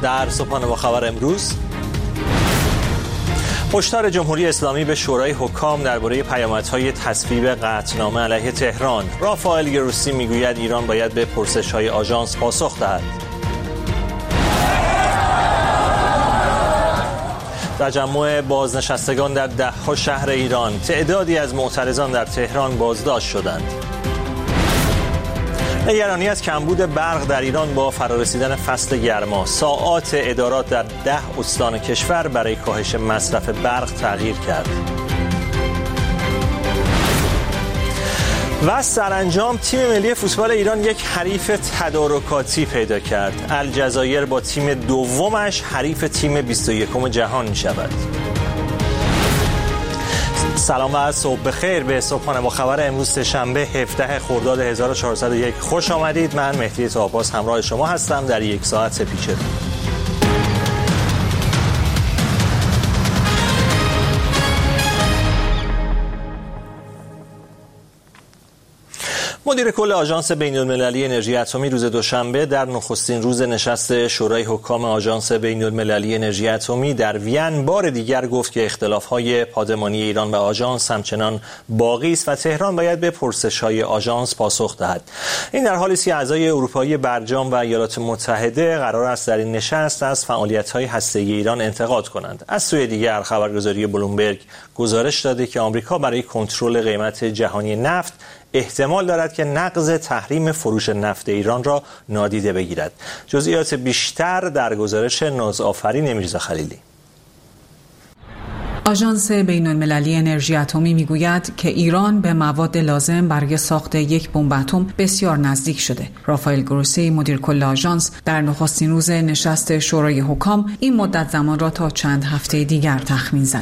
در صبحانه با خبر امروز، هشدار جمهوری اسلامی به شورای حکام درباره پیامدهای تصویب قطعنامه علیه تهران. رافائل گروسی میگوید ایران باید به پرسش‌های آژانس پاسخ دهد. تجمع بازنشستگان در 10 شهر ایران. تعدادی از معترضان در تهران بازداشت شدند. نگرانی از کمبود برق در ایران با فرارسیدن فصل گرما. ساعات ادارات در 10 استان کشور برای کاهش مصرف برق تغییر کرد. و سرانجام تیم ملی فوتبال ایران یک حریف تدارکاتی پیدا کرد. الجزایر با تیم دومش حریف تیم 21 جهان می شود. سلام و صبح بخیر به صبحانه با خبر امروز سه‌شنبه 17 خرداد 1401. خوش آمدید. من مهدی طاه‌آباد همراه شما هستم در یک ساعت پیچیده. مدیر کل آژانس بین‌المللی انرژی اتمی روز دوشنبه در نخستین روز نشست شورای حکام آژانس بین‌المللی انرژی اتمی در وین بار دیگر گفت که اختلاف‌های پادمانی ایران و آژانس همچنان باقی است و تهران باید به پرسش‌های آژانس پاسخ دهد. این در حالی است که اعضای اروپایی برجام و ایالات متحده قرار است در این نشست از فعالیت‌های هسته‌ای ایران انتقاد کنند. از سوی دیگر خبرگزاری بلومبرگ گزارش داده که آمریکا برای کنترل قیمت جهانی نفت احتمال دارد که نقض تحریم فروش نفت ایران را نادیده بگیرد. جزئیات بیشتر در گزارش نازآفرین میرزا خلیلی. آژانس بین‌المللی انرژی اتمی میگوید که ایران به مواد لازم برای ساخت یک بمب اتم بسیار نزدیک شده. رافائل گروسی مدیر کل آژانس در نخستین روز نشست شورای حکام این مدت زمان را تا چند هفته دیگر تخمین زد.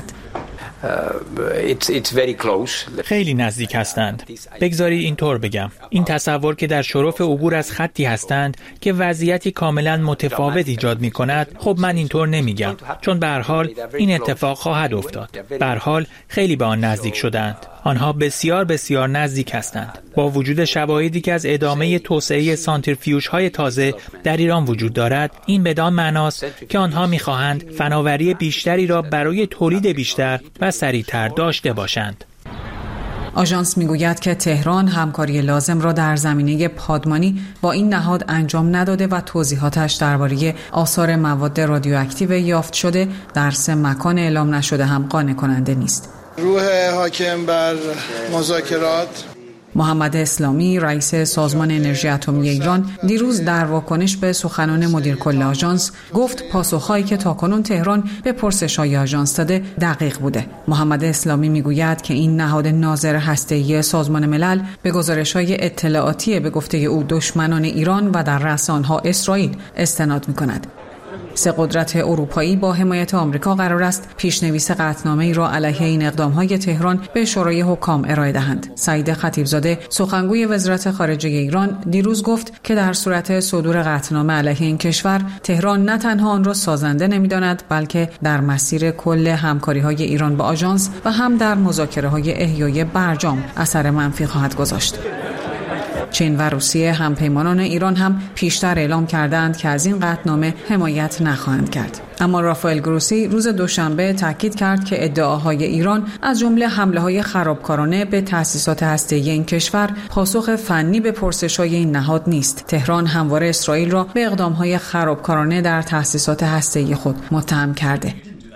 خیلی نزدیک هستند. بگذاری اینطور بگم. این تصور که در شرف عبور از خطی هستند که وضعیتی کاملا متفاوت ایجاد می کند، خب من اینطور نمیگم، چون به هر حال این اتفاق خواهد افتاد. به هر حال خیلی به آن نزدیک شدند. آنها بسیار بسیار نزدیک هستند. با وجود شواهدی که از ادامه توسعه سانتریفیوژهای تازه در ایران وجود دارد، این بدان معناست که آنها می‌خواهند فناوری بیشتری را برای تولید بیشتر و سریع‌تر داشته باشند. آژانس میگوید که تهران همکاری لازم را در زمینه پادمانی با این نهاد انجام نداده و توضیحاتش درباره آثار مواد رادیواکتیو یافت شده در 3 مکان اعلام نشده هم قانع کننده نیست. روح حاکم بر مذاکرات محمد اسلامی رئیس سازمان انرژی اتمی ایران دیروز در واکنش به سخنان مدیر کل آژانس گفت پاسخهایی که تاکنون تهران به پرسش‌های آژانس داده دقیق بوده. محمد اسلامی میگوید که این نهاد ناظر هسته‌ای سازمان ملل به گزارش‌های اطلاعاتی به گفته او دشمنان ایران و در رأس آنها اسرائیل استناد می‌کند. 3 قدرت اروپایی با حمایت آمریکا قرار است پیشنویس قطعنامه‌ای را علیه این اقدام‌های تهران به شورای حکام ارائه دهند. سعید خطیبزاده سخنگوی وزارت خارجه ایران دیروز گفت که در صورت صدور قطعنامه علیه این کشور، تهران نه تنها آن را سازنده نمی‌داند، بلکه در مسیر کل همکاری‌های ایران با آژانس و هم در مذاکره‌های احیای برجام اثر منفی خواهد گذاشت. چین و روسیه همپیمانان ایران هم پیشتر اعلام کردند که از این قطعنامه حمایت نخواهند کرد. اما رافائل گروسی روز دوشنبه تاکید کرد که ادعاهای ایران از جمله حمله‌های خرابکارانه به تأسیسات هسته‌ای این کشور پاسخ فنی به پرسش‌های این نهاد نیست. تهران همواره اسرائیل را به اقدام‌های خرابکارانه در تأسیسات هسته‌ای خود متهم کرده.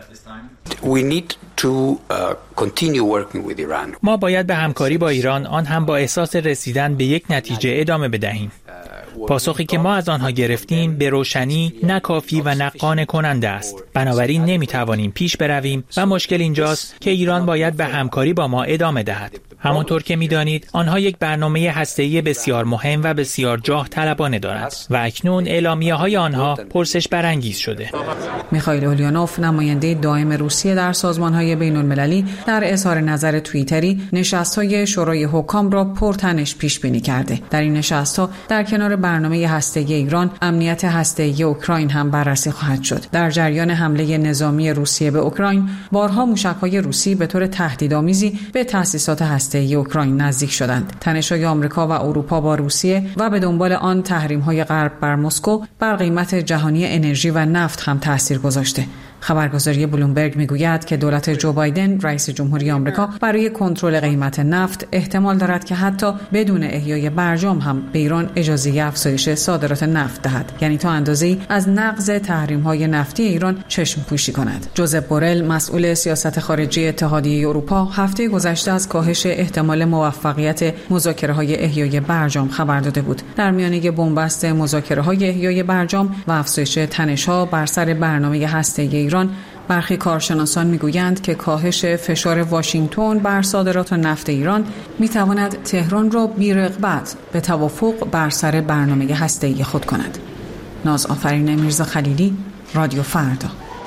ما باید به همکاری با ایران، آن هم با احساس رسیدن به یک نتیجه، ادامه بدهیم. پاسخی که ما از آنها گرفتیم به روشنی نه کافی و نه قانع کننده است. بنابراین نمیتوانیم پیش برویم و مشکل اینجاست که ایران باید به همکاری با ما ادامه دهد. همانطور که می‌دانید آنها یک برنامه هسته‌ای بسیار مهم و بسیار جاه طلبانه دارند و اکنون اعلامیه‌های آنها پرسش برانگیز شده. میخائیل اولیانوف نماینده دائم روسیه در سازمان‌های بین‌المللی در اظهار نظر توییتری نشست‌های شورای حکام را پرتنش پیش بینی کرده. در این نشست‌ها در کنار برنامه هسته‌ای ایران، امنیت هسته‌ای اوکراین هم بررسی خواهد شد. در جریان حمله نظامی روسیه به اوکراین، بارها موشک‌های روسی به طور تهدیدآمیزی به تأسیسات هسته‌ای اوکراین نزدیک شدند. تنش‌های آمریکا و اروپا با روسیه و به دنبال آن تحریم‌های غرب بر مسکو بر قیمت جهانی انرژی و نفت هم تأثیر گذاشته. خبرگزاری بلومبرگ میگوید که دولت جو بایدن رئیس جمهوری آمریکا برای کنترل قیمت نفت احتمال دارد که حتی بدون احیای برجام هم به ایران اجازه افزایش صادرات نفت دهد، یعنی تا اندازه‌ای از نقض تحریم‌های نفتی ایران چشم پوشی کند. جوزپ بورل مسئول سیاست خارجی اتحادیه اروپا هفته گذشته از کاهش احتمال موفقیت مذاکره‌های احیای برجام خبر داده بود. در میانه بنبست مذاکره‌های احیای برجام و افزایش تنش‌ها بر سر برنامه هسته‌ای ایران، برخی کارشناسان میگویند که کاهش فشار واشنگتن بر صادرات نفت ایران میتواند تهران را بی‌رغبت به توافق بر سر برنامه هسته‌ای خود کند. نازآفرین میرزا خلیلی، رادیو فردا.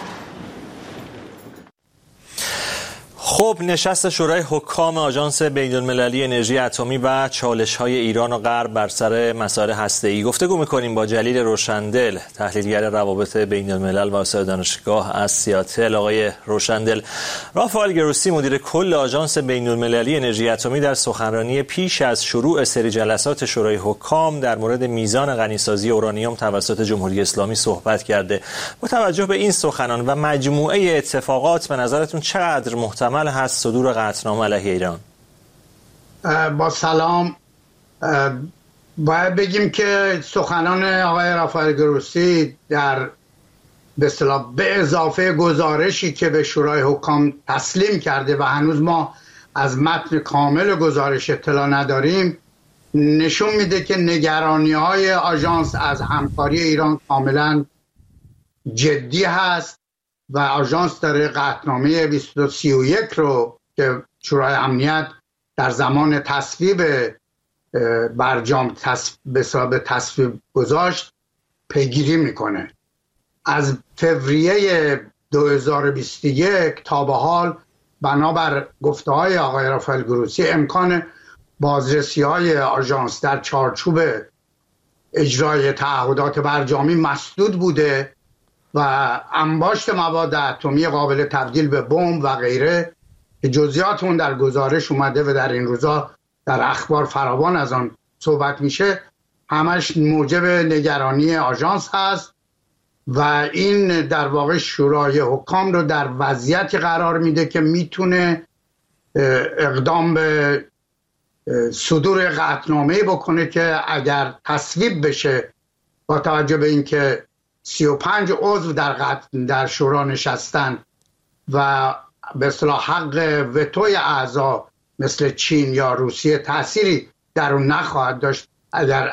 خب، نشست شورای حکام آژانس بین‌المللی انرژی اتمی و چالش‌های ایران و غرب بر سر مسائل هسته‌ای. گفتگو می‌کنیم با جلیل روشندل، تحلیلگر روابط بین‌الملل و استاد دانشگاه از سیاتل. آقای روشندل، رافائل گروسی مدیر کل آژانس بین‌المللی انرژی اتمی در سخنرانی پیش از شروع سری جلسات شورای حکام در مورد میزان غنیسازی اورانیوم توسط جمهوری اسلامی صحبت کرده. با توجه به این سخنان و مجموعه اتفاقات، به نظرتون چقدر محتمل هست صدور قطعنامه علیه ایران؟ با سلام، باید بگیم که سخنان آقای رافائل گروسی در به اصطلاح به اضافه گزارشی که به شورای حکام تسلیم کرده و هنوز ما از متن کامل گزارش اطلاع نداریم، نشون میده که نگرانی‌های آژانس از همکاری ایران کاملا جدی هست و آژانس داره قطعنامه 2231 رو که شورای امنیت در زمان تصویب برجام به تصویب گذاشت پیگیری میکنه. از فوریه 2021 تا به حال بنابر گفته‌های آقای رافائل گروسی امکان بازرسی‌های آژانس در چارچوب اجرای تعهدات برجامی مسدود بوده و انباشت مواد اتمی قابل تبدیل به بمب و غیره که جزئیات اون در گزارش اومده و در این روزا در اخبار فراوان از آن صحبت میشه، همش موجب نگرانی آژانس هست و این در واقع شورای حکام رو در وضعیتی قرار میده که میتونه اقدام به صدور قطعنامه بکنه که اگر تصویب بشه، با توجه به اینکه 35 عضو در شورا نشستن و به اصطلاح حق وتوی اعضا مثل چین یا روسیه تأثیری در اون نخواهد داشت، اگر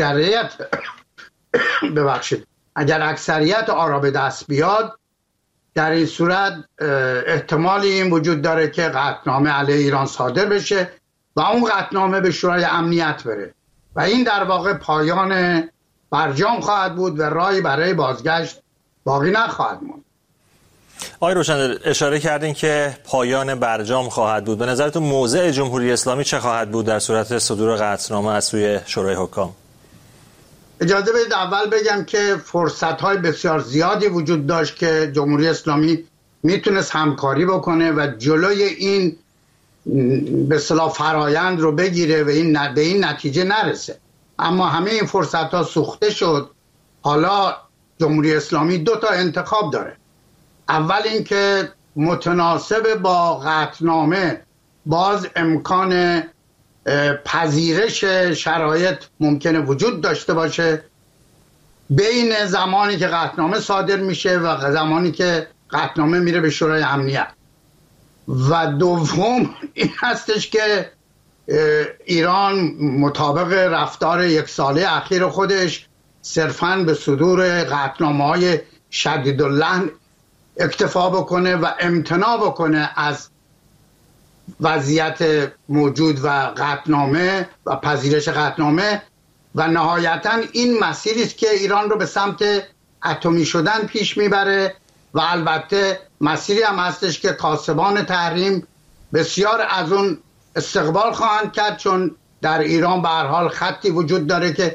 اکثریت آرا به دست بیاد، در این صورت احتمالی این وجود داره که قطعنامه علیه ایران صادر بشه و اون قطعنامه به شورای امنیت بره و این در واقع پایان برجام خواهد بود و راهی برای بازگشت باقی نخواهد موند. آقای روشندل، اشاره کردین که پایان برجام خواهد بود. به نظرتون موضع جمهوری اسلامی چه خواهد بود در صورت صدور قطعنامه از سوی شورای حکام؟ اجازه بدید اول بگم که فرصت‌های بسیار زیادی وجود داشت که جمهوری اسلامی میتونست همکاری بکنه و جلوی این به اصطلاح فرایند رو بگیره و به این نتیجه نرسه، اما همه این فرصت‌ها سوخته شد. حالا جمهوری اسلامی 2 تا انتخاب داره. اول اینکه متناسب با قطعنامه باز امکان پذیرش شرایط ممکنه وجود داشته باشه بین زمانی که قطعنامه صادر میشه و زمانی که قطعنامه میره به شورای امنیت. و دوم این هستش که ایران مطابق رفتار 1 ساله اخیر خودش صرفاً به صدور قطعنامه‌های شدیداللحن اکتفا بکنه و امتناع بکنه از وضعیت موجود و قطعنامه و پذیرش قطعنامه و نهایتاً این مسیری است که ایران رو به سمت اتمی شدن پیش میبره و البته مسیری هم هستش که کاسبان تحریم بسیار از اون استقبال خواهند کرد، چون در ایران به هر حال خطی وجود داره که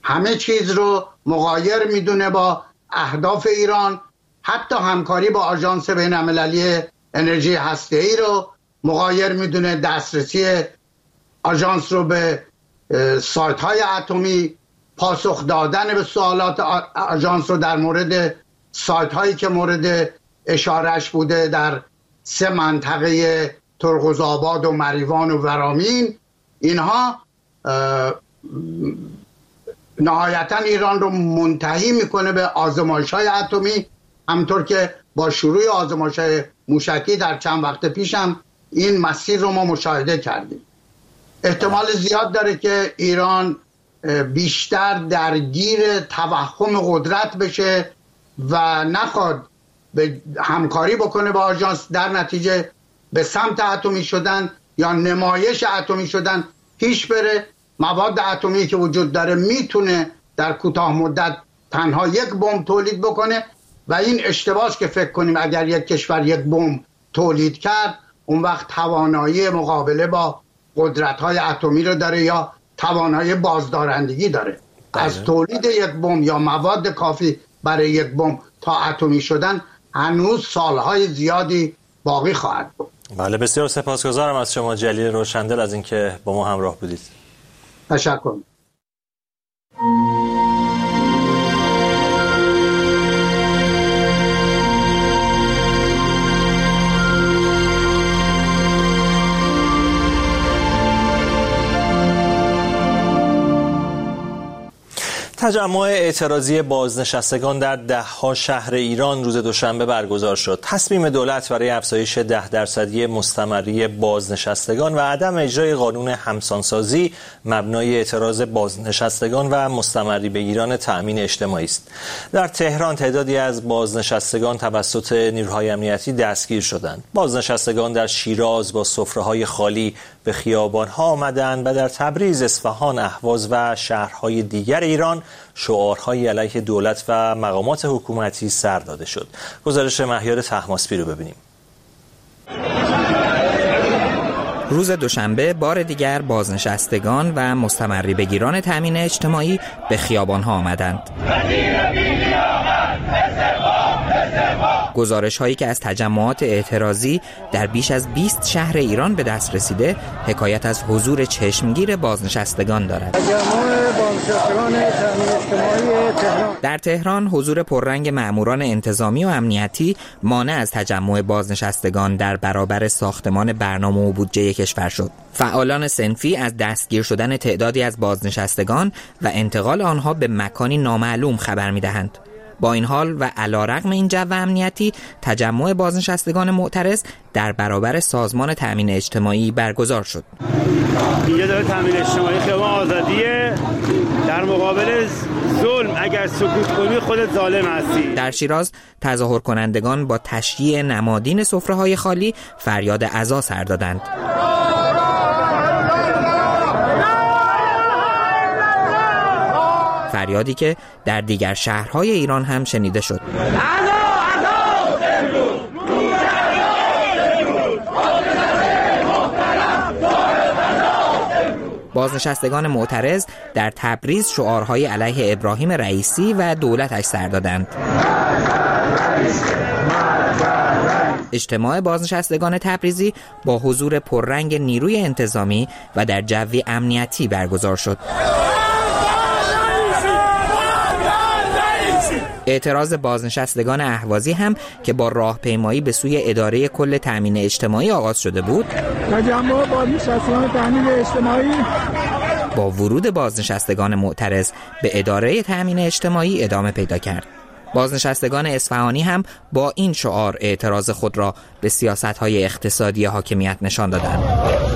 همه چیز رو مغایر میدونه با اهداف ایران، حتی همکاری با آژانس بین‌المللی انرژی هسته‌ای رو مغایر میدونه، دسترسی آژانس رو به سایت های اتمی، پاسخ دادن به سوالات آژانس رو در مورد سایت هایی که مورد اشارهش بوده در 3 منطقه ترقزآباد و مریوان و ورامین. اینها نهایتا ایران رو منتهی میکنه به آزمایش‌های اتمی، همطور که با شروع آزمایش‌های موشکی در چند وقت پیش هم این مسیر رو ما مشاهده کردیم. احتمال زیاد داره که ایران بیشتر درگیر توهم قدرت بشه و نخواد به همکاری بکنه با آژانس، در نتیجه به سمت اتمی شدن یا نمایش اتمی شدن پیش بره. مواد اتمی که وجود داره میتونه در کوتاه مدت تنها یک بمب تولید بکنه و این اشتباهه که فکر کنیم اگر یک کشور یک بمب تولید کرد اون وقت توانایی مقابله با قدرت‌های اتمی رو داره یا توانایی بازدارندگی داره. از تولید یک بمب یا مواد کافی برای یک بمب تا اتمی شدن هنوز سالهای زیادی باقی خواهد بود. بله، بسیار سپاسگزارم از شما جلیل روشندل از اینکه با ما همراه بودید. تشکر. تجمع اعتراضی بازنشستگان در 10 شهر ایران روز دوشنبه برگزار شد. تصمیم دولت برای افزایش 10% مستمری بازنشستگان و عدم اجرای قانون همسانسازی مبنای اعتراض بازنشستگان و مستمری بگیران تأمین اجتماعی است. در تهران تعدادی از بازنشستگان توسط نیروهای امنیتی دستگیر شدند. بازنشستگان در شیراز با سفره‌های خالی به خیابان‌ها آمدند و در تبریز، اصفهان، اهواز و شهرهای دیگر ایران شعارهای علیه دولت و مقامات حکومتی سر داده شد. گزارش مهیار طهماسبی رو ببینیم. روز دوشنبه بار دیگر بازنشستگان و مستمری بگیران تامین اجتماعی به خیابان‌ها آمدند. گزارش هایی که از تجمعات اعتراضی در بیش از 20 شهر ایران به دست رسیده حکایت از حضور چشمگیر بازنشستگان دارد. در تهران حضور پررنگ مأموران انتظامی و امنیتی مانع از تجمع بازنشستگان در برابر ساختمان برنامه و بودجه کشور شد. فعالان صنفی از دستگیر شدن تعدادی از بازنشستگان و انتقال آنها به مکانی نامعلوم خبر می‌دهند. با این حال و علیرغم این جو امنیتی، تجمع بازنشستگان معترض در برابر سازمان تأمین اجتماعی برگزار شد. اینجا داره تأمین اجتماعی خیابان آزادیه، در مقابل ظلم اگر سکوت کنی خودت ظالم هستی. در شیراز تظاهر کنندگان با تشییع نمادین سفره‌های خالی فریاد عزا سر دادند. فریادی که در دیگر شهرهای ایران هم شنیده شد. بازنشستگان معترض در تبریز شعارهای علیه ابراهیم رئیسی و دولتش سر دادند. اجتماع بازنشستگان تبریزی با حضور پررنگ نیروی انتظامی و در جوی امنیتی برگزار شد. اعتراض بازنشستگان اهوازی هم که با راهپیمایی به سوی اداره کل تامین اجتماعی آغاز شده بود، تجمع بازنشستگان تامین اجتماعی با ورود بازنشستگان معترض به اداره تامین اجتماعی ادامه پیدا کرد. بازنشستگان اصفهانی هم با این شعار اعتراض خود را به سیاست‌های اقتصادی حاکمیت نشان دادند.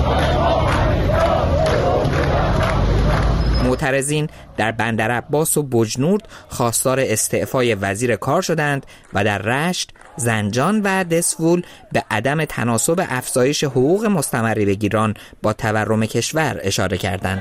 معترضین در بندرعباس و بجنورد خواستار استعفای وزیر کار شدند و در رشت، زنجان و دسفول به عدم تناسب افزایش حقوق مستمری بگیران با تورم کشور اشاره کردند.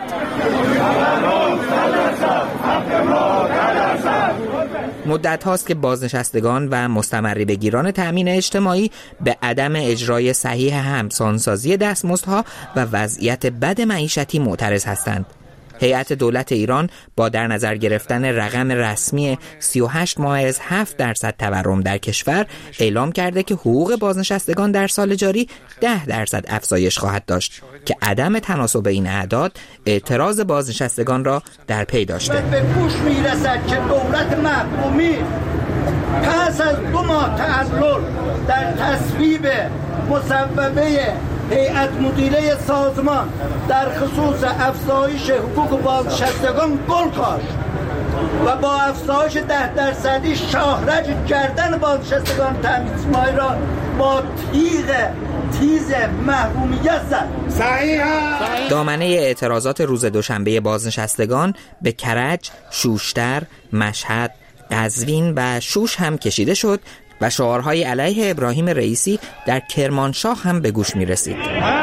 مدت هاست که بازنشستگان و مستمری بگیران تأمین اجتماعی به عدم اجرای صحیح همسانسازی دستمزدها و وضعیت بد معیشتی معترض هستند. هیئت دولت ایران با در نظر گرفتن رقم رسمی 38 ماه از 7% تورم در کشور اعلام کرده که حقوق بازنشستگان در سال جاری 10% افزایش خواهد داشت که عدم تناسب این اعداد اعتراض بازنشستگان را در پی داشته. به گوش میرسد که دولت محکومی پس از 2 ماه تعلل در تصویب مصوبه هیئت مدیره سازمان در خصوص افزایش حقوق بازنشستگان گل کاشت و با افزایش 10% شاهرج کردن بازنشستگان تامین اجتماعی را با تیز محرومیت زد. دامنه اعتراضات روز دوشنبه بازنشستگان به کرج، شوشتر، مشهد، قزوین و شوش هم کشیده شد و شعارهای علیه ابراهیم رئیسی در کرمانشاه هم به گوش می رسید.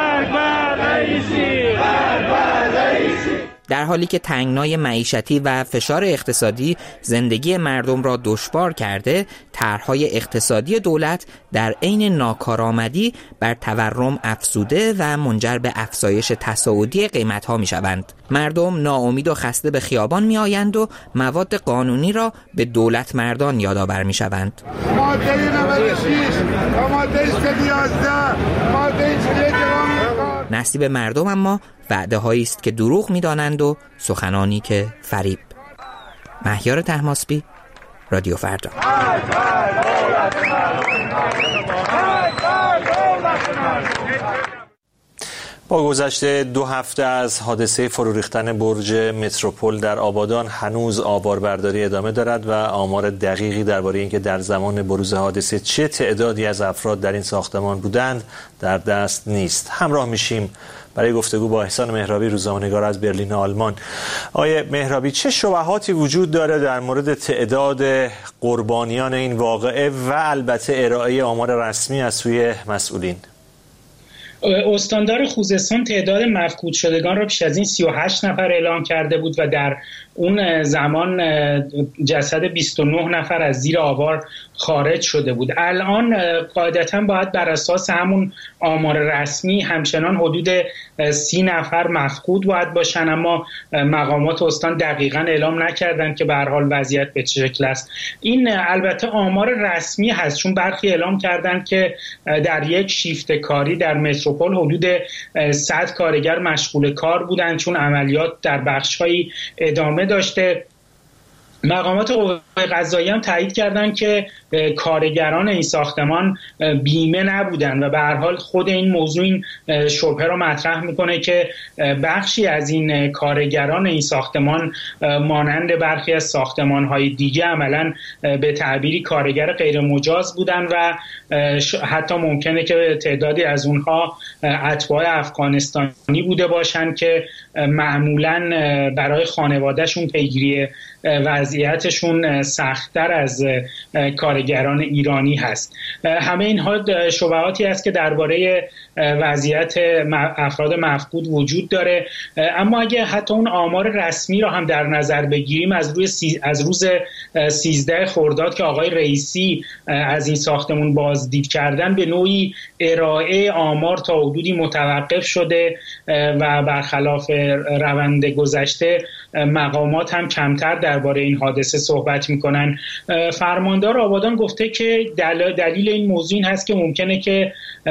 در حالی که تنگنای معیشتی و فشار اقتصادی زندگی مردم را دشوار کرده، طرح‌های اقتصادی دولت در عین ناکارآمدی بر تورم افزوده و منجر به افزایش تصاعدی قیمت‌ها می‌شوند. مردم ناامید و خسته به خیابان می‌آیند و مواد قانونی را به دولت مردان یادآور می‌شوند. ماده 96 تا ماده 111 ماده 41 نصیب مردم اما وعده‌هایی است که دروغ می‌دانند و سخنانی که فریب. مهیار طهماسبی، رادیو فردا. با گذشت 2 هفته از حادثه فرو ریختن برج متروپول در آبادان هنوز آواربرداری ادامه دارد و آمار دقیقی درباره اینکه در زمان بروز حادثه چه تعدادی از افراد در این ساختمان بودند در دست نیست. همراه میشیم برای گفتگو با احسان مهرابی، روزنامه‌نگار از برلین آلمان. آقای مهرابی، چه شبهاتی وجود داره در مورد تعداد قربانیان این واقعه و البته ارائه آمار رسمی از سوی مسئولین؟ استاندار خوزستان تعداد مفقود شدگان را پیش از این 38 نفر اعلام کرده بود و در اون زمان جسد 29 نفر از زیر آوار خارج شده بود. الان قاعدتاً باید بر اساس همون آمار رسمی همچنان حدود 30 نفر مفقود باید باشن، اما مقامات استان دقیقاً اعلام نکردن که به هر حال وضعیت به چه شکل است. این البته آمار رسمی هست، چون برخی اعلام کردن که در یک شیفت کاری در متروپول حدود 100 کارگر مشغول کار بودند، چون عملیات در بخش‌هایی ادامه داشته. مقامات قوه قضاییه هم تایید کردند که کارگران این ساختمان بیمه نبودن و به هر حال خود این موضوع این شبهه را مطرح میکنه که بخشی از این کارگران این ساختمان مانند برخی از ساختمان‌های دیگه عملاً به تعبیری کارگر غیر مجاز بودن و حتی ممکنه که تعدادی از اونها اتباع افغانستانی بوده باشن که معمولاً برای خانوادهشون پیگیری وضعیتشون سخت‌تر از کارگران ایرانی هست. همه اینها شبهاتی است که درباره وضعیت افراد مفقود وجود داره، اما اگه حتی اون آمار رسمی را هم در نظر بگیریم از روز 13 خرداد که آقای رئیسی از این ساختمون بازدید کردن، به نوعی ارائه آمار تا حدودی متوقف شده و برخلاف روند گذشته مقامات هم کمتر درباره این حادثه صحبت میکنن. فرماندار آبادان گفته که دلیل این موضوع این هست که ممکنه که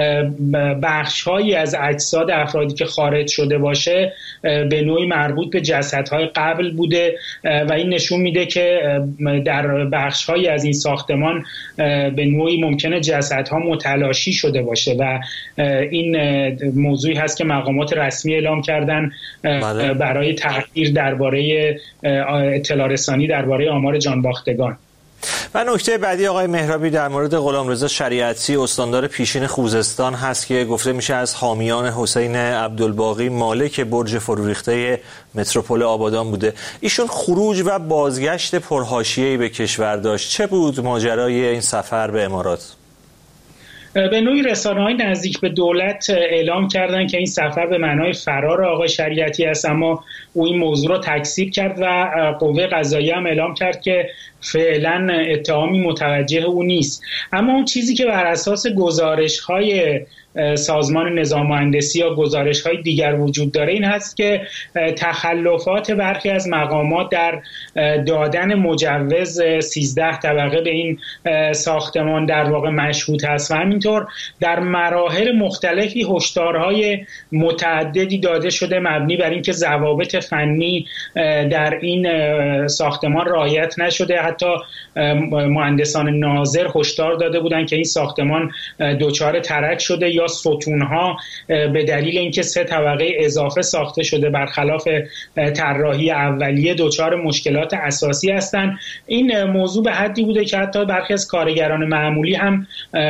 بخش‌هایی از اجساد افرادی که خارج شده باشه به نوعی مربوط به جسدهای قبل بوده و این نشون میده که در بخش‌هایی از این ساختمان به نوعی ممکنه جسدها متلاشی شده باشه و این موضوعی هست که مقامات رسمی اعلام کردن برای تحقیر درباره اطلاع رسانی درباره آمار جانباختگان. و نکته بعدی آقای مهرابی در مورد غلامرضا شریعتی، استاندار پیشین خوزستان هست که گفته میشه از حامیان حسین عبدالباقی مالک برج فرو ریخته متروپول آبادان بوده. ایشون خروج و بازگشت پرحاشیه‌ای به کشور داشت. چه بود ماجرای این سفر به امارات؟ به نوعی رسانه‌های نزدیک به دولت اعلام کردند که این سفر به معنای فرار آقای شریعتی است، اما او این موضوع را تکذیب کرد و قوه قضاییه هم اعلام کرد که فعلا اتهامی متوجه او نیست. اما اون چیزی که بر اساس گزارش‌های سازمان نظام مهندسی یا گزارش‌های دیگر وجود داره این هست که تخلفات برخی از مقامات در دادن مجوز 13 طبقه به این ساختمان در واقع مشهود هست و همینطور در مراحل مختلفی هشدارهای متعددی داده شده مبنی بر اینکه ضوابط فنی در این ساختمان رعایت نشده. حتی مهندسان ناظر هشدار داده بودند که این ساختمان دچار ترک شده یا ستونها به دلیل اینکه 3 طبقه اضافه ساخته شده برخلاف طراحی اولیه دچار مشکلات اساسی هستند. این موضوع به حدی بوده که حتی برخی از کارگران معمولی هم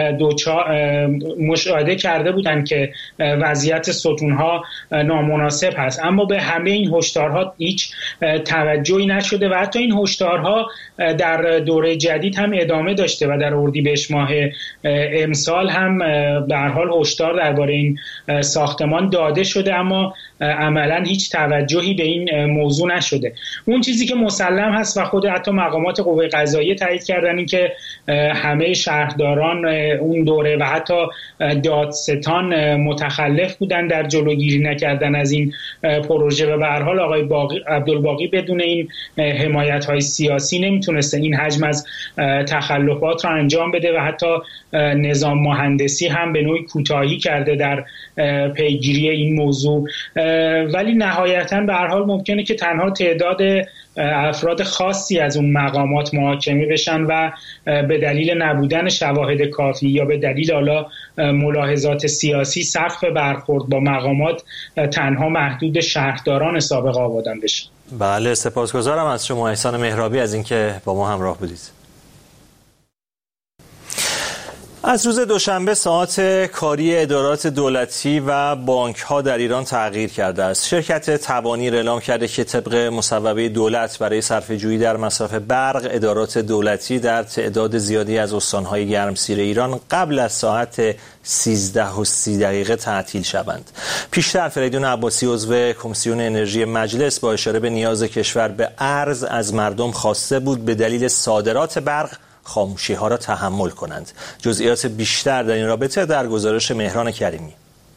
مشاهده کرده بودند که وضعیت ستونها نامناسب هست، اما به همه این هشدارها هیچ توجهی نشده و حتی این هشدارها در دوره جدید هم ادامه داشته و در اردیبهشت ماه امسال هم به هر حال هشدار درباره این ساختمان داده شده، اما عملاً هیچ توجهی به این موضوع نشده. اون چیزی که مسلم هست و خود حتی مقامات قوه قضاییه تایید کردن این که همه شهرداران اون دوره و حتی دادستان متخلف بودن در جلوگیری نکردن از این پروژه و به هر حال آقای عبدالباقی بدون این حمایت‌های سیاسی نمیتونسته این حجم از تخلفات را انجام بده و حتی نظام مهندسی هم به نوعی کوتاهی کرده در پیگیری این موضوع. ولی نهایتاً به هر حال ممکنه که تنها تعداد افراد خاصی از اون مقامات محاکمه بشن و به دلیل نبودن شواهد کافی یا به دلیل حالا ملاحظات سیاسی سقف برخورد با مقامات تنها محدود شهرداران سابق آبادان بشه. بله، سپاسگزارم از شما احسان مهرابی از اینکه با ما همراه بودید. از روز دوشنبه ساعات کاری ادارات دولتی و بانک‌ها در ایران تغییر کرده است. شرکت توانیر اعلام کرده که طبق مصوبه دولت برای صرفه‌جویی در مصرف برق، ادارات دولتی در تعداد زیادی از استان‌های گرمسیر ایران قبل از ساعت 13:30 تعطیل شوند. پیشتر فریدون عباسی عضو کمیسیون انرژی مجلس با اشاره به نیاز کشور به ارز از مردم خواسته بود به دلیل صادرات برق خاموشی‌ها را تحمل کنند. جزئیات بیشتر در این رابطه در گزارش مهران کریمی.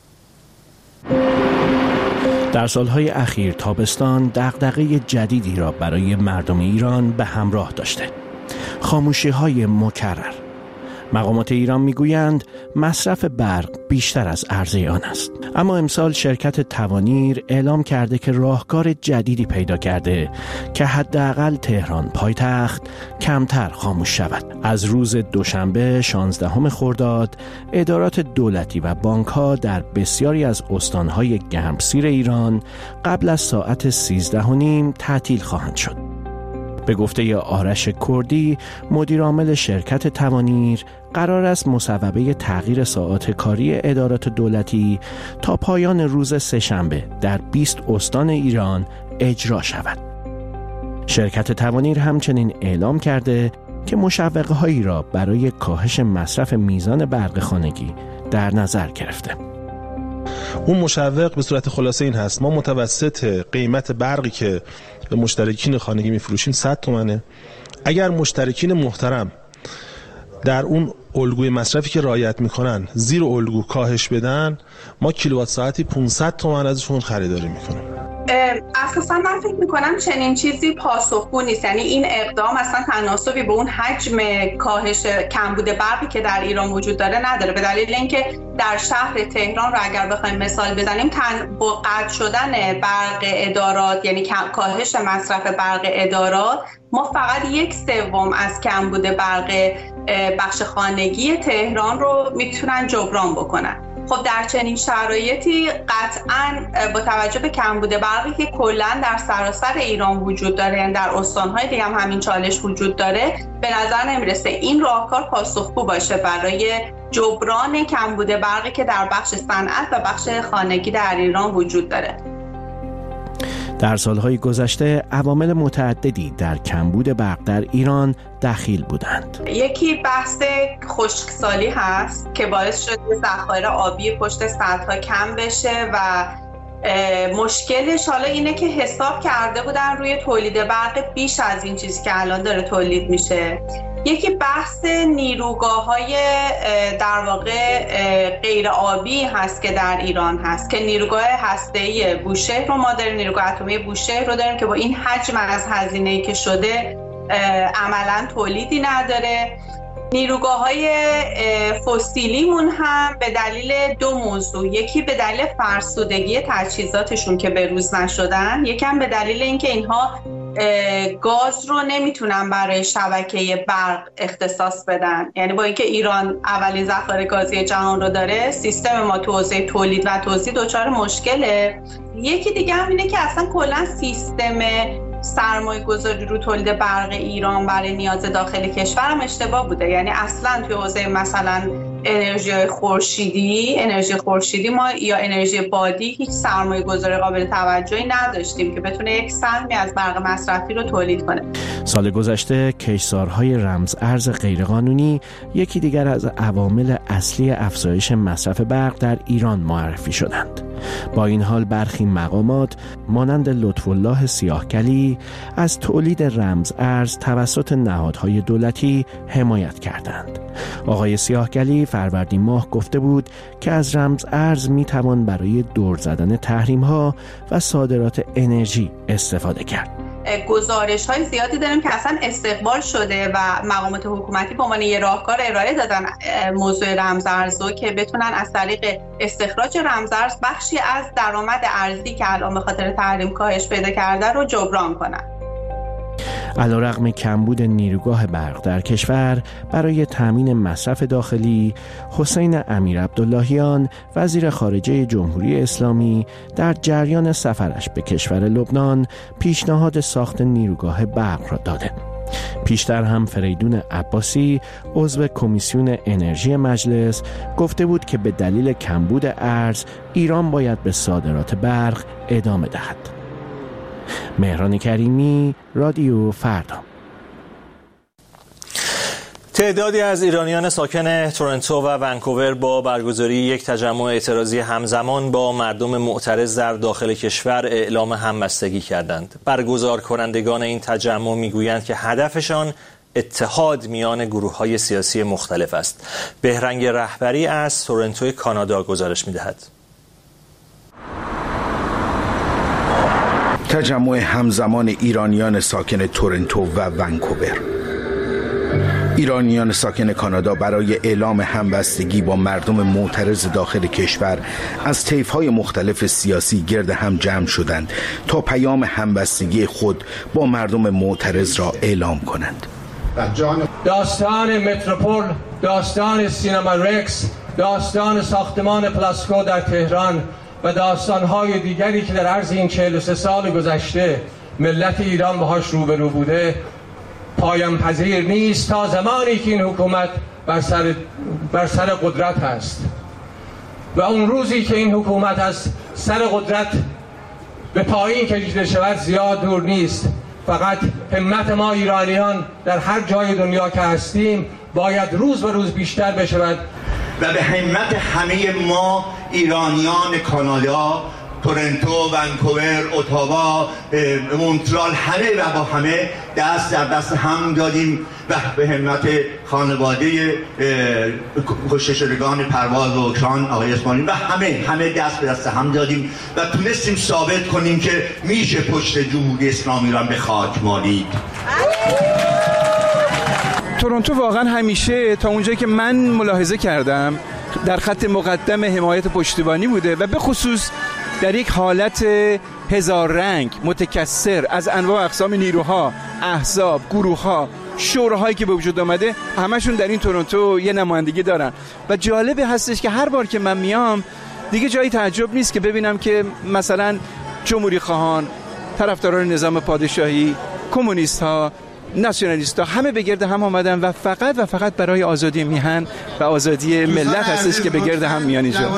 در سالهای اخیر تابستان دغدغه جدیدی را برای مردم ایران به همراه داشته. خاموشی‌های مکرر. مقامات ایران میگویند مصرف برق بیشتر از عرضه آن است. اما امسال شرکت توانیر اعلام کرده که راهکار جدیدی پیدا کرده که حداقل تهران پایتخت کمتر خاموش شود. از روز دوشنبه 16 خرداد ادارات دولتی و بانک‌ها در بسیاری از استان‌های گرمسیر ایران قبل از ساعت 13:30 تعطیل خواهند شد. به گفته آرش کردی مدیرعامل شرکت توانیر قرار است مصوبه تغییر ساعات کاری ادارات دولتی تا پایان روز سه‌شنبه در 20 استان ایران اجرا شود. شرکت توانیر همچنین اعلام کرده که مشوقه‌هایی را برای کاهش مصرف میزان برق خانگی در نظر گرفته. اون مشوق به صورت خلاصه این هست: ما متوسط قیمت برقی که به مشترکین خانگی میفروشیم 100 تومنه. اگر مشترکین محترم در اون الگوی مصرفی که رعایت میکنن زیر الگو کاهش بدن، ما کیلووات ساعتی 500 تومن ازشون خریداری میکنیم. اساسا من فکر میکنم چنین چیزی پاسخگو نیست. یعنی این اقدام اصلا تناسبی به اون حجم کاهش کمبود برقی که در ایران وجود داره نداره، به دلیل اینکه در شهر تهران رو اگر بخوایم مثال بزنیم با قطع شدن برق ادارات، یعنی کاهش مصرف برق ادارات، ما فقط 1/3 از کمبود برق بخش خانگی تهران رو میتونن جبران بکنن. خب در چنین شرایطی قطعاً با توجه به کمبود برقی که کلاً در سراسر ایران وجود داره، یعنی در استان‌های دیگه هم همین چالش وجود داره، به نظر نمیرسه این راهکار پاسخگو باشه برای جبران کمبود برقی که در بخش صنعت و بخش خانگی در ایران وجود داره. در سالهای گذشته عوامل متعددی در کمبود برق در ایران دخیل بودند. یکی بحث خشکسالی هست که باعث شده ذخایر آبی پشت سدها کم بشه و مشکلش حالا اینه که حساب کرده بودن روی تولید برق بیش از این چیزی که الان داره تولید میشه. یکی بحث نیروگاه‌های در واقع غیر آبی هست که در ایران هست که نیروگاه هسته‌ای بوشهر رو ما داریم، نیروگاه اتمی بوشهر رو داریم که با این حجم از هزینه‌ای که شده عملاً تولیدی نداره. نیروگاه‌های فسیلیمون هم به دلیل دو موضوع، یکی به دلیل فرسودگی تجهیزاتشون که بروز نشدن، یکم به دلیل اینکه اینها گاز رو نمیتونن برای شبکه برق اختصاص بدن. یعنی با اینکه ایران اولین ذخایر گازی جهان رو داره، سیستم ما تو حوزه تولید و توزیع دچار مشکله. یکی دیگه هم اینه که اصلا کلا سیستم سرمایه گذاری رو تولید برق ایران برای نیاز داخل کشور هم اشتباه بوده. یعنی اصلا توی حوزه مثلا انرژی خورشیدی ما یا انرژی بادی هیچ سرمایه گذاری قابل توجهی نداشتیم که بتونه یک سهمی از برق مصرفی رو تولید کنه. سال گذشته کشتزارهای رمز ارز غیرقانونی یکی دیگر از عوامل اصلی افزایش مصرف برق در ایران معرفی شدند. با این حال برخی مقامات مانند لطف‌الله سیاهگلی از تولید رمز ارز توسط نهادهای دولتی حمایت کردند. آقای سیاهگلی فروردین ماه گفته بود که از رمز ارز میتوان برای دور زدن تحریم‌ها و صادرات انرژی استفاده کرد. گزارش‌های زیادی داریم که اصلا استقبال شده و مقامات حکومتی به عنوان یه راهکار ارائه دادن موضوع رمزارزو که بتونن از طریق استخراج رمزارز بخشی از درآمد ارزی که الان به خاطر تحریم کاهش پیدا کرده رو جبران کنن. علیرغم کمبود نیروگاه برق در کشور، برای تامین مصرف داخلی، حسین امیرعبداللهیان وزیر خارجه جمهوری اسلامی در جریان سفرش به کشور لبنان پیشنهاد ساخت نیروگاه برق را داده. پیشتر هم فریدون عباسی عضو کمیسیون انرژی مجلس گفته بود که به دلیل کمبود ارز ایران باید به صادرات برق ادامه دهد. مهران کریمی، رادیو فردا. تعدادی از ایرانیان ساکن تورنتو و ونکوور با برگزاری یک تجمع اعتراضی همزمان با مردم معترض در داخل کشور اعلام همبستگی کردند. برگزار کنندگان این تجمع میگویند که هدفشان اتحاد میان گروه‌های سیاسی مختلف است. بهرنگ رهبری از تورنتو کانادا گزارش می‌دهد. تجمع همزمان ایرانیان ساکن تورنتو و ونکوور. ایرانیان ساکن کانادا برای اعلام همبستگی با مردم معترض داخل کشور از طیف‌های مختلف سیاسی گرد هم جمع شدند تا پیام همبستگی خود با مردم معترض را اعلام کنند. داستان متروپول، داستان سینما رکس، داستان ساختمان پلاسکو در تهران و داستان‌های دیگری که در عرض این 43 سال گذشته ملت ایران باهاش روبرو بوده پایان پذیر نیست تا زمانی که این حکومت بر سر قدرت هست و اون روزی که این حکومت از سر قدرت به پایین کشیده شود زیاد دور نیست. فقط همت ما ایرانیان در هر جای دنیا که هستیم باید روز به روز بیشتر بشود و به همت همه ما ایرانیان کانادا، تورنتو، ونکوور، اتاوا، مونترال، همه و با همه دست در دست هم دادیم و به همت خانواده کشته شدگان پرواز و اوکراین آقای اسماعیلی و همه دست به دست هم دادیم و تونستیم ثابت کنیم که میشه پشت جمهوری اسلامی را به خاک مالید. تورنتو واقعا همیشه تا اونجایی که من ملاحظه کردم در خط مقدم حمایت پشتیبانی بوده و به خصوص در یک حالت هزار رنگ متکثر از انواع اقسام نیروها، احزاب، گروه‌ها، شوراهایی که به وجود آمده همشون در این تورنتو یه نمایندگی دارن و جالب هستش که هر بار که من میام دیگه جایی تعجب نیست که ببینم که مثلا جمهوری خواهان، طرفداران نظام پادشاهی، کمونیست ها، ناسیونالیست ها همه به گرد هم آمدن و فقط برای آزادی میهن و آزادی ملت هستش که به گرد هم میان اینجا.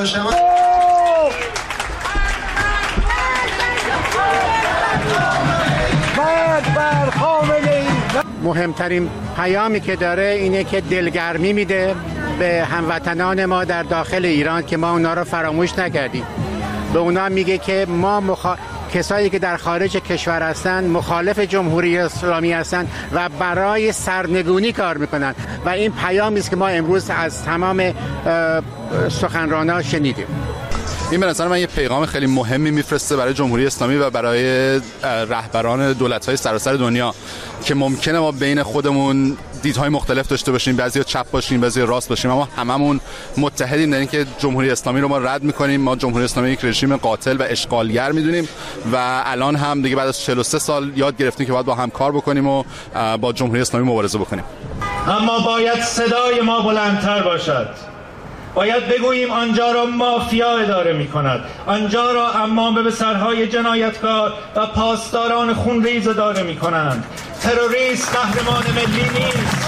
مهمترین پیامی که داره اینه که دلگرمی میده به هموطنان ما در داخل ایران که ما اونا رو فراموش نکردیم به اونا میگه که ما کسایی که در خارج کشور هستن مخالف جمهوری اسلامی هستن و برای سرنگونی کار میکنن و این پیامی است که ما امروز از تمام سخنرانان شنیدیم. این به نظر من یه پیغام خیلی مهمی میفرسته برای جمهوری اسلامی و برای رهبران دولت‌های سراسر دنیا که ممکنه ما بین خودمون دیدهای مختلف داشته باشیم، بعضیا چپ باشیم، بعضیا راست باشیم، اما هممون متحدیم در اینکه جمهوری اسلامی رو ما رد می‌کنیم. ما جمهوری اسلامی یک رژیم قاتل و اشغالگر می‌دونیم و الان هم دیگه بعد از 43 سال یاد گرفتیم که باید با هم کار بکنیم و با جمهوری اسلامی مبارزه بکنیم. اما باید صدای ما بلندتر باشد. باید بگوییم آنجا را مافیا اداره می کند، آنجا را امام به سرهای جنایتکار و پاسداران خونریز اداره می کنند. تروریست قهرمان ملی نیست.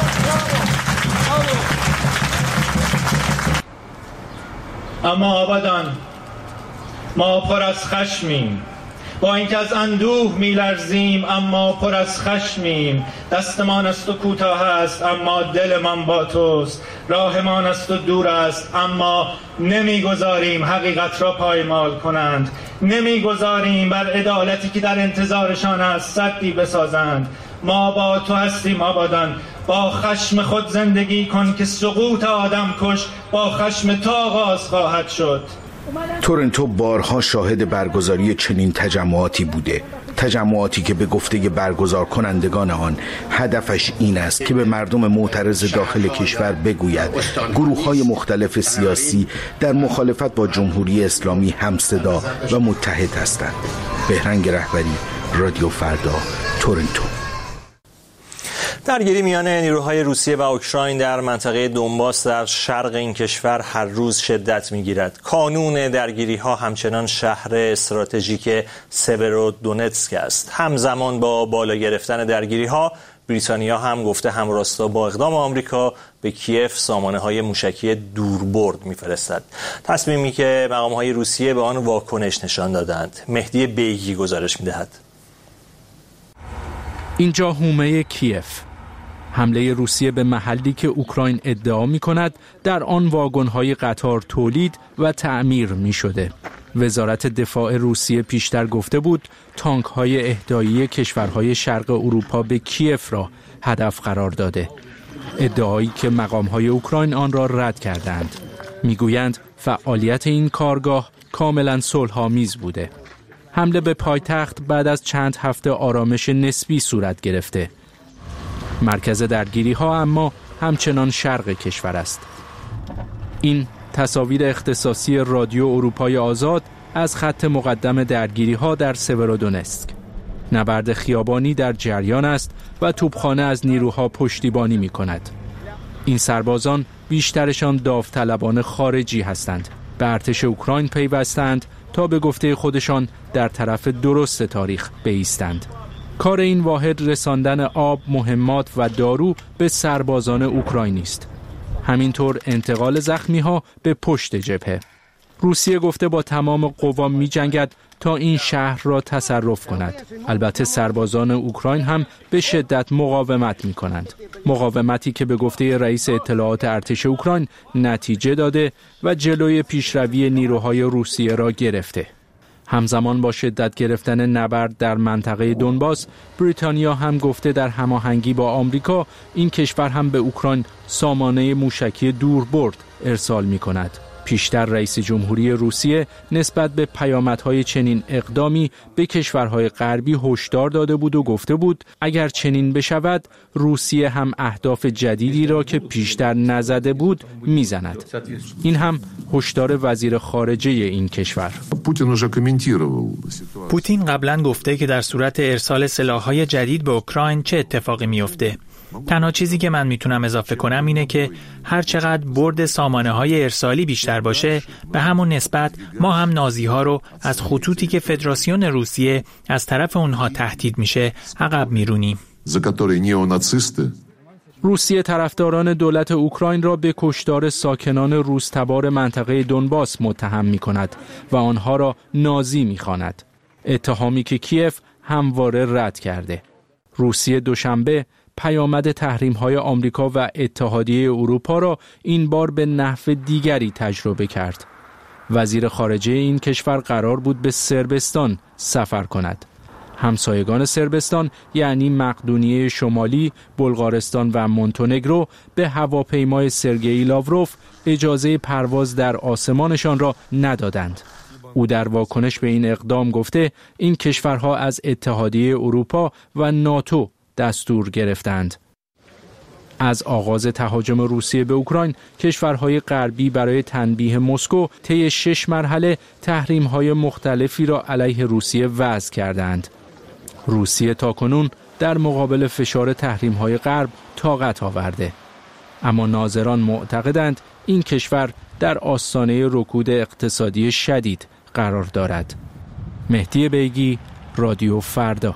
اما آبادان ما پر از خشمیم، با اینکه از اندوه میلرزیم اما پر از خشمیم. دستمان از تو کوتاه است اما دلمان با توست، راهمان از تو دور است اما نمیگذاریم حقیقت را پایمال کنند، نمیگذاریم بر عدالتی که در انتظارشان است سدی بسازند. ما با تو هستیم آبادان، با خشم خود زندگی کن که سقوط آدم کش با خشم تو آغاز خواهد شد. تورنتو بارها شاهد برگزاری چنین تجمعاتی بوده، تجمعاتی که به گفته برگزار کنندگان آن هدفش این است که به مردم معترض داخل کشور بگوید گروه‌های مختلف سیاسی در مخالفت با جمهوری اسلامی همصدا و متحد هستند. بهرنگ رهبری، رادیو فردا، تورنتو. درگیری میان نیروهای روسیه و اوکراین در منطقه دونباس در شرق این کشور هر روز شدت می‌گیرد. کانون درگیری‌ها همچنان شهر استراتژیک سورودونتسک است. همزمان با بالا گرفتن درگیری‌ها، بریتانیا هم گفته همراستا با اقدام آمریکا به کیف سامانه‌های موشکی دوربرد می‌فرستد. تصمیمی که مقام‌های روسیه به آن واکنش نشان دادند. مهدی بیگی گزارش می‌دهد. اینجا حومه کیف. حمله روسیه به محلی که اوکراین ادعا می‌کند در آن واگن‌های قطار تولید و تعمیر می‌شده. وزارت دفاع روسیه پیشتر گفته بود تانک‌های اهدایی کشورهای شرق اروپا به کیف را هدف قرار داده. ادعایی که مقام‌های اوکراین آن را رد کردند. می‌گویند فعالیت این کارگاه کاملاً صلح‌آمیز بوده. حمله به پایتخت بعد از چند هفته آرامش نسبی صورت گرفته. مرکز درگیری ها اما همچنان شرق کشور است. این تصاویر اختصاصی رادیو اروپای آزاد از خط مقدم درگیری ها در سورودونتسک. نبرد خیابانی در جریان است و توپخانه از نیروها پشتیبانی می کند. این سربازان بیشترشان داوطلبان خارجی هستند. به ارتش اوکراین پیوستند تا به گفته خودشان در طرف درست تاریخ بایستند. کار این واحد رساندن آب، مهمات و دارو به سربازان اوکراینی است. همینطور انتقال زخمی‌ها به پشت جبهه. روسیه گفته با تمام قوا می‌جنگد تا این شهر را تصرف کند. البته سربازان اوکراین هم به شدت مقاومت می‌کنند. مقاومتی که به گفته رئیس اطلاعات ارتش اوکراین نتیجه داده و جلوی پیشروی نیروهای روسیه را گرفته. همزمان با شدت گرفتن نبرد در منطقه دونباس، بریتانیا هم گفته در هماهنگی با آمریکا این کشور هم به اوکراین سامانه موشکی دوربرد ارسال می‌کند. پیشتر رئیس جمهوری روسیه نسبت به پیامدهای چنین اقدامی به کشورهای غربی هشدار داده بود و گفته بود اگر چنین بشود روسیه هم اهداف جدیدی را که پیشتر نزده بود میزند. این هم هشدار وزیر خارجه این کشور. پوتین قبلا گفته که در صورت ارسال سلاح‌های جدید به اوکراین چه اتفاقی میفته. تنها چیزی که من میتونم اضافه کنم اینه که هر چقدر برد سامانه‌های ارسالی بیشتر باشه به همون نسبت ما هم نازی‌ها رو از خطوطی که فدراسیون روسیه از طرف اونها تهدید میشه عقب میرونیم. روسیه طرفداران دولت اوکراین را به کشتار ساکنان روس‌تبار منطقه دونباس متهم می‌کند و آنها را نازی می‌خواند. اتهامی که کیف همواره رد کرده. روسیه دوشنبه پیامد تحریم‌های آمریکا و اتحادیه اروپا را این بار به نحو دیگری تجربه کرد. وزیر خارجه این کشور قرار بود به صربستان سفر کند. همسایگان صربستان یعنی مقدونیه شمالی، بلغارستان و مونتونگرو به هواپیمای سرگئی لاوروف اجازه پرواز در آسمانشان را ندادند. او در واکنش به این اقدام گفته این کشورها از اتحادیه اروپا و ناتو دستور گرفتند. از آغاز تهاجم روسیه به اوکراین، کشورهای غربی برای تنبیه مسکو طی 6 مرحله تحریم‌های مختلفی را علیه روسیه وضع کردند. روسیه تاکنون در مقابل فشار تحریم‌های غرب طاقت آورده. اما ناظران معتقدند این کشور در آستانه رکود اقتصادی شدید قرار دارد. مهدی بیگی، رادیو فردا.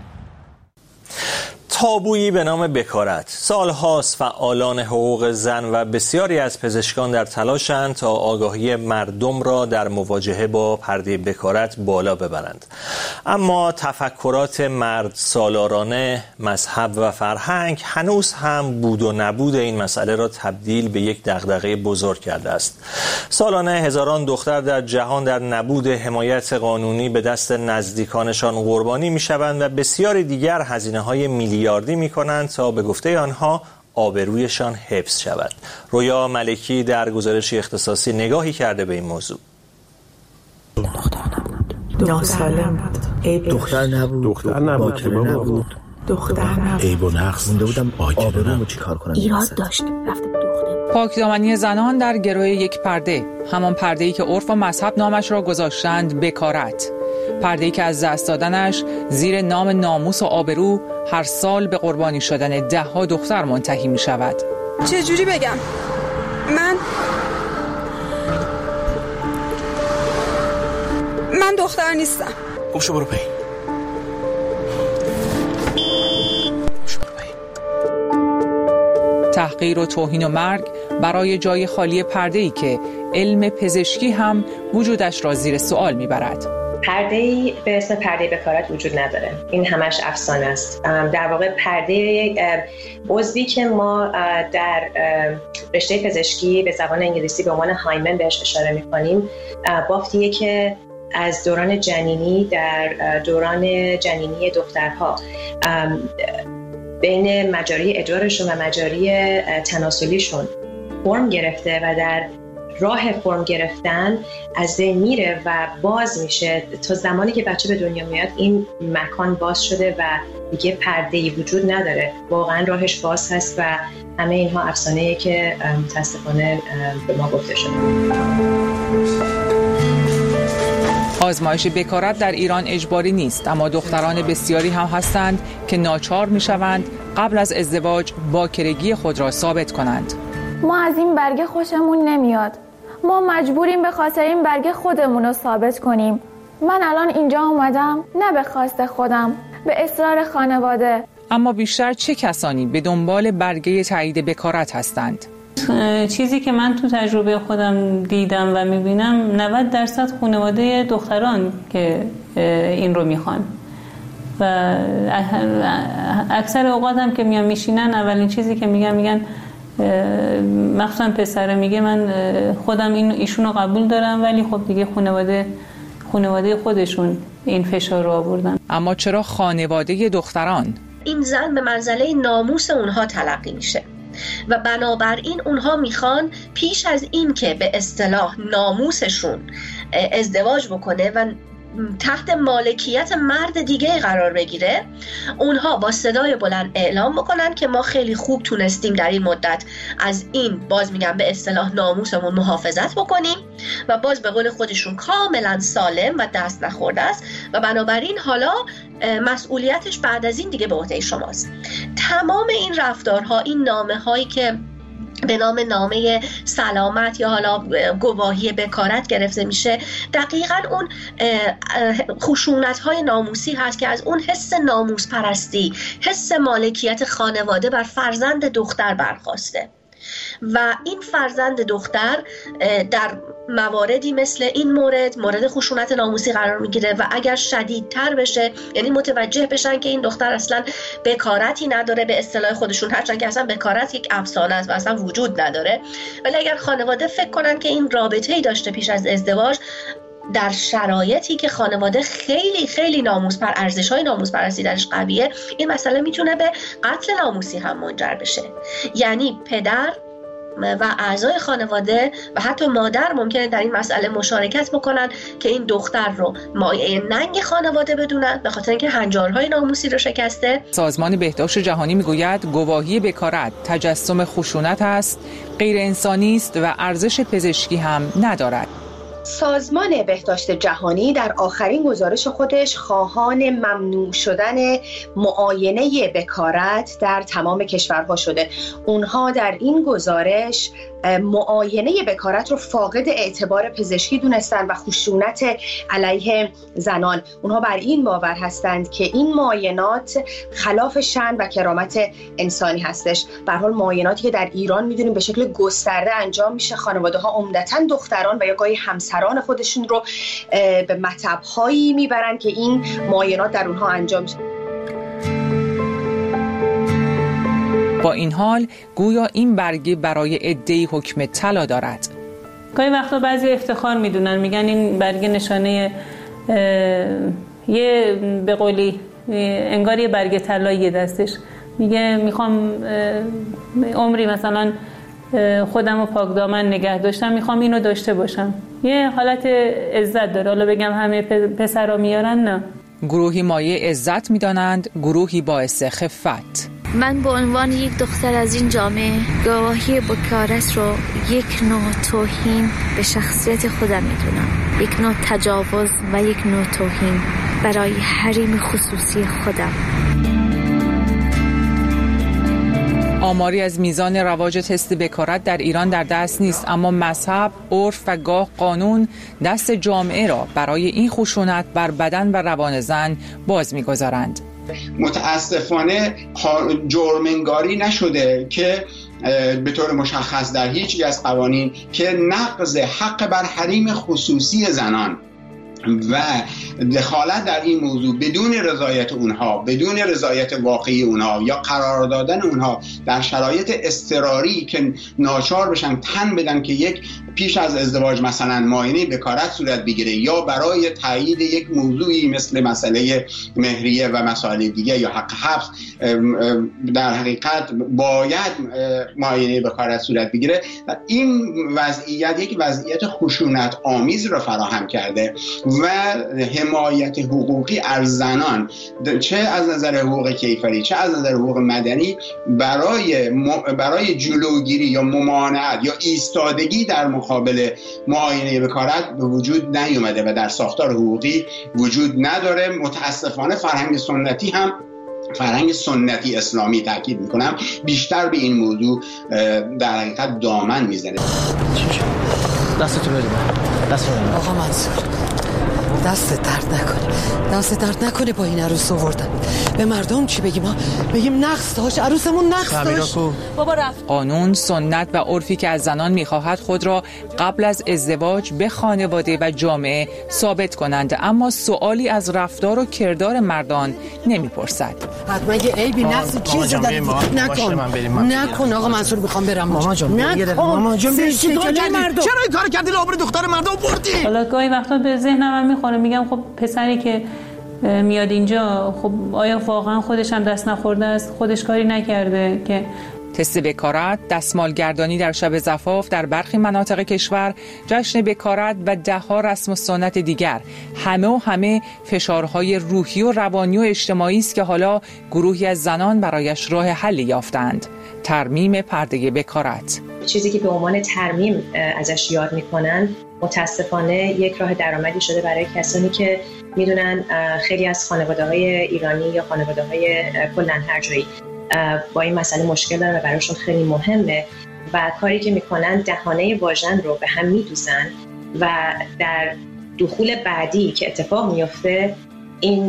تابویی به نام بکارت. سالهاست فعالان حقوق زن و بسیاری از پزشکان در تلاشند تا آگاهی مردم را در مواجهه با پرده بکارت بالا ببرند. اما تفکرات مرد سالارانه، مذهب و فرهنگ هنوز هم بود و نبود این مسئله را تبدیل به یک دغدغه بزرگ کرده است. سالانه هزاران دختر در جهان در نبود حمایت قانونی به دست نزدیکانشان قربانی می‌شوند و بسیاری دیگر هزینه‌های میلیاردی می‌کنند تا به گفته آنها آبرویشان حفظ شود. رویا ملکی در گزارشی اختصاصی نگاهی کرده به این موضوع. ناسالم بود. دختر نبود. عیب و نقص مونده بودم. آبرومو چیکار کنم؟ ایراد داشت. رفته بود دختر. پاکدامنی زنان در گروه یک پرده، همان پرده‌ای که عرف و مذهب نامش را گذاشتند بکارت. پرده‌ای که از دست دادنش زیر نام ناموس و آبرو هر سال به قربانی شدن 10 دختر منتهی می شود. چه جوری بگم؟ من دختر نیستم. خب شو برو پایین. تحقیر و توهین و مرگ برای جای خالی پرده‌ای که علم پزشکی هم وجودش را زیر سوال می‌برد. پرده‌ای به اسم پرده بکارت وجود نداره. این همش افسانه است. در واقع پرده عضوی که ما در رشته پزشکی به زبان انگلیسی به عنوان هایمن بهش اشاره می‌کنیم، بافتیه که از دوران جنینی در دوران جنینی دخترها بین مجاری ادرارشون و مجاری تناسلیشون فرم گرفته و در راه فرم گرفتن از بین میره و باز میشه. تا زمانی که بچه به دنیا میاد این مکان باز شده و دیگه پرده‌ای وجود نداره. واقعا راهش باز هست و همه اینها افسانه‌ایه که متاسفانه به ما گفته شده. آزمایش بکارت در ایران اجباری نیست، اما دختران بسیاری هم هستند که ناچار میشوند قبل از ازدواج باکرگی خود را ثابت کنند. ما از این برگه خوشمون نمیاد. ما مجبوریم به خاطر این برگه خودمون رو ثابت کنیم. من الان اینجا اومدم نه به خواست خودم، به اصرار خانواده. اما بیشتر چه کسانی به دنبال برگه تایید بکارت هستند؟ چیزی که من تو تجربه خودم دیدم و میبینم 90% خانواده دختران که این رو میخوان و اکثر اوقات هم که میان میشینن اولین چیزی که میگن مخصوصا پسره میگه من خودم ایشون رو قبول دارم ولی خب دیگه خانواده خودشون این فشار رو آوردن. اما چرا خانواده دختران؟ این زن به منزله ناموس اونها تلقی میشه و بنابراین اونها میخوان پیش از این که به اصطلاح ناموسشون ازدواج بکنه و تحت مالکیت مرد دیگه قرار بگیره، اونها با صدای بلند اعلام بکنن که ما خیلی خوب تونستیم در این مدت از این باز میگم به اصطلاح ناموسمون محافظت بکنیم و باز به قول خودشون کاملا سالم و دست نخورده است و بنابراین حالا مسئولیتش بعد از این دیگه به عهده شماست. تمام این رفتارها، این نامه هایی که به نام نامه سلامت یا حالا گواهی بکارت گرفته میشه، دقیقاً اون خشونت‌های ناموسی هست که از اون حس ناموس پرستی، حس مالکیت خانواده بر فرزند دختر برخاسته. و این فرزند دختر در مواردی مثل این مورد خشونت ناموسی قرار میگیره و اگر شدیدتر بشه، یعنی متوجه بشن که این دختر اصلا بکارتی نداره به اصطلاح خودشون، هرچند که اصلا بکارت یک افسانه است و اصلا وجود نداره، ولی اگر خانواده فکر کنن که این رابطه‌ای داشته پیش از ازدواج، در شرایطی که خانواده خیلی خیلی ارزش‌های ناموس پرستی درش قویه، این مسئله میتونه به قتل ناموسی هم منجر بشه. یعنی پدر و اعضای خانواده و حتی مادر ممکنه در این مسئله مشارکت بکنن که این دختر رو مایه ننگ خانواده بدونن به خاطر اینکه هنجارهای ناموسی رو شکسته. سازمان بهداشت جهانی میگوید گواهی بکارت تجسم خشونت است، غیر انسانی است و ارزش پزشکی هم ندارد. سازمان بهداشت جهانی در آخرین گزارش خودش خواهان ممنوع شدن معاینه بکارت در تمام کشورها شده. اونها در این گزارش معاینه بکارت رو فاقد اعتبار پزشکی دونستن و خشونت علیه زنان. اونها بر این باور هستند که این معاینات خلاف شأن و کرامت انسانی هستش. به هر حال معایناتی که در ایران میدونیم به شکل گسترده انجام میشه، خانواده ها عمدتاً دختران و یا گاهی همسران خودشون رو به مطب‌هایی میبرن که این معاینات در اونها انجام میشه. با این حال گویا این برگه برای عده‌ای حکم طلا دارد. گاهی وقتا بعضی افتخار میدونن، میگن این برگه نشانه یه به قولی انگار یه برگه طلایی دستش، میگه میخوام عمری مثلا خودم رو پاک دامن نگه داشتم، میخوام اینو داشته باشم. یه حالت عزت داره. حالا بگم همه پسرا میارن، نه. گروهی مایه عزت میدانند، گروهی باعث خفت. من به عنوان یک دختر از این جامعه گواهی بکارت رو یک نوع توهین به شخصیت خودم میدونم، یک نوع تجاوز و یک نوع توهین برای حریم خصوصی خودم. آماری از میزان رواج تست بکارت در ایران در دست نیست، اما مذهب، عرف و گاه قانون دست جامعه را برای این خشونت بر بدن و روان زن باز می‌گذارند. متاسفانه جرم‌انگاری نشده که به طور مشخص در هیچ از قوانین که نقض حق بر حریم خصوصی زنان و دخالت در این موضوع بدون رضایت اونها، بدون رضایت واقعی اونها یا قرار دادن اونها در شرایط اضطراری که ناچار بشن تن بدن که یک پیش از ازدواج مثلا معاینه بکارت صورت بگیره یا برای تایید یک موضوعی مثل مسئله مهریه و مسائل دیگه یا حق حبس در حقیقت باید معاینه بکارت صورت بگیره. این وضعیت یک وضعیت خشونت آمیز را فراهم کرده و حمایت حقوقی از زنان، چه از نظر حقوق کیفری چه از نظر حقوق مدنی، برای جلوگیری یا ممانعت یا ایستادگی در مقابل معاینه بکارت به وجود نیومده و در ساختار حقوقی وجود نداره. متاسفانه فرهنگ سنتی اسلامی، تاکید میکنم، بیشتر به این موضوع در حقیقت دامن میزنه. دستتو بده. آقا منصور، دست درد نکنه با این عروس آوردن. به مردم چی بگیم؟ بگیم نقص داشت، عروسمون نقص داشت. بابا رفت. قانون، سنت و عرفی که از زنان میخواهد خود را قبل از ازدواج به خانواده و جامعه ثابت کنند، اما سوالی از رفتار و کردار مردان نمیپرسد. حتما یه عیبی نقصی چیزی داره. نکن آقا منصور، میخوام برم. ماما جان چرا این کارو کردی؟ لابر دختر مردم بردی. حالا گاهی وقتا به ذهنم میخوره، میگم خب پسری که میاد اینجا، خب آیا واقعا خودش هم دست نخورده است؟ خودش کاری نکرده که تست بکارت، دستمالگردانی در شب زفاف در برخی مناطق کشور، جشن بکارت و ده‌ها رسم و سنت دیگر، همه فشارهای روحی و روانی و اجتماعی است که حالا گروهی از زنان برایش راه حل یافتند. ترمیم پرده بکارت، چیزی که به عنوان ترمیم ازش یاد میکنن، متاسفانه یک راه درآمدی شده برای کسانی که میدونن خیلی از خانواده‌های ایرانی یا خانواده‌های کلاً هر جایی با این مسئله مشکل دارن و براشون خیلی مهمه و کاری که میکنن دهانه واژن رو به هم میدوزن و در دخول بعدی که اتفاق میفته این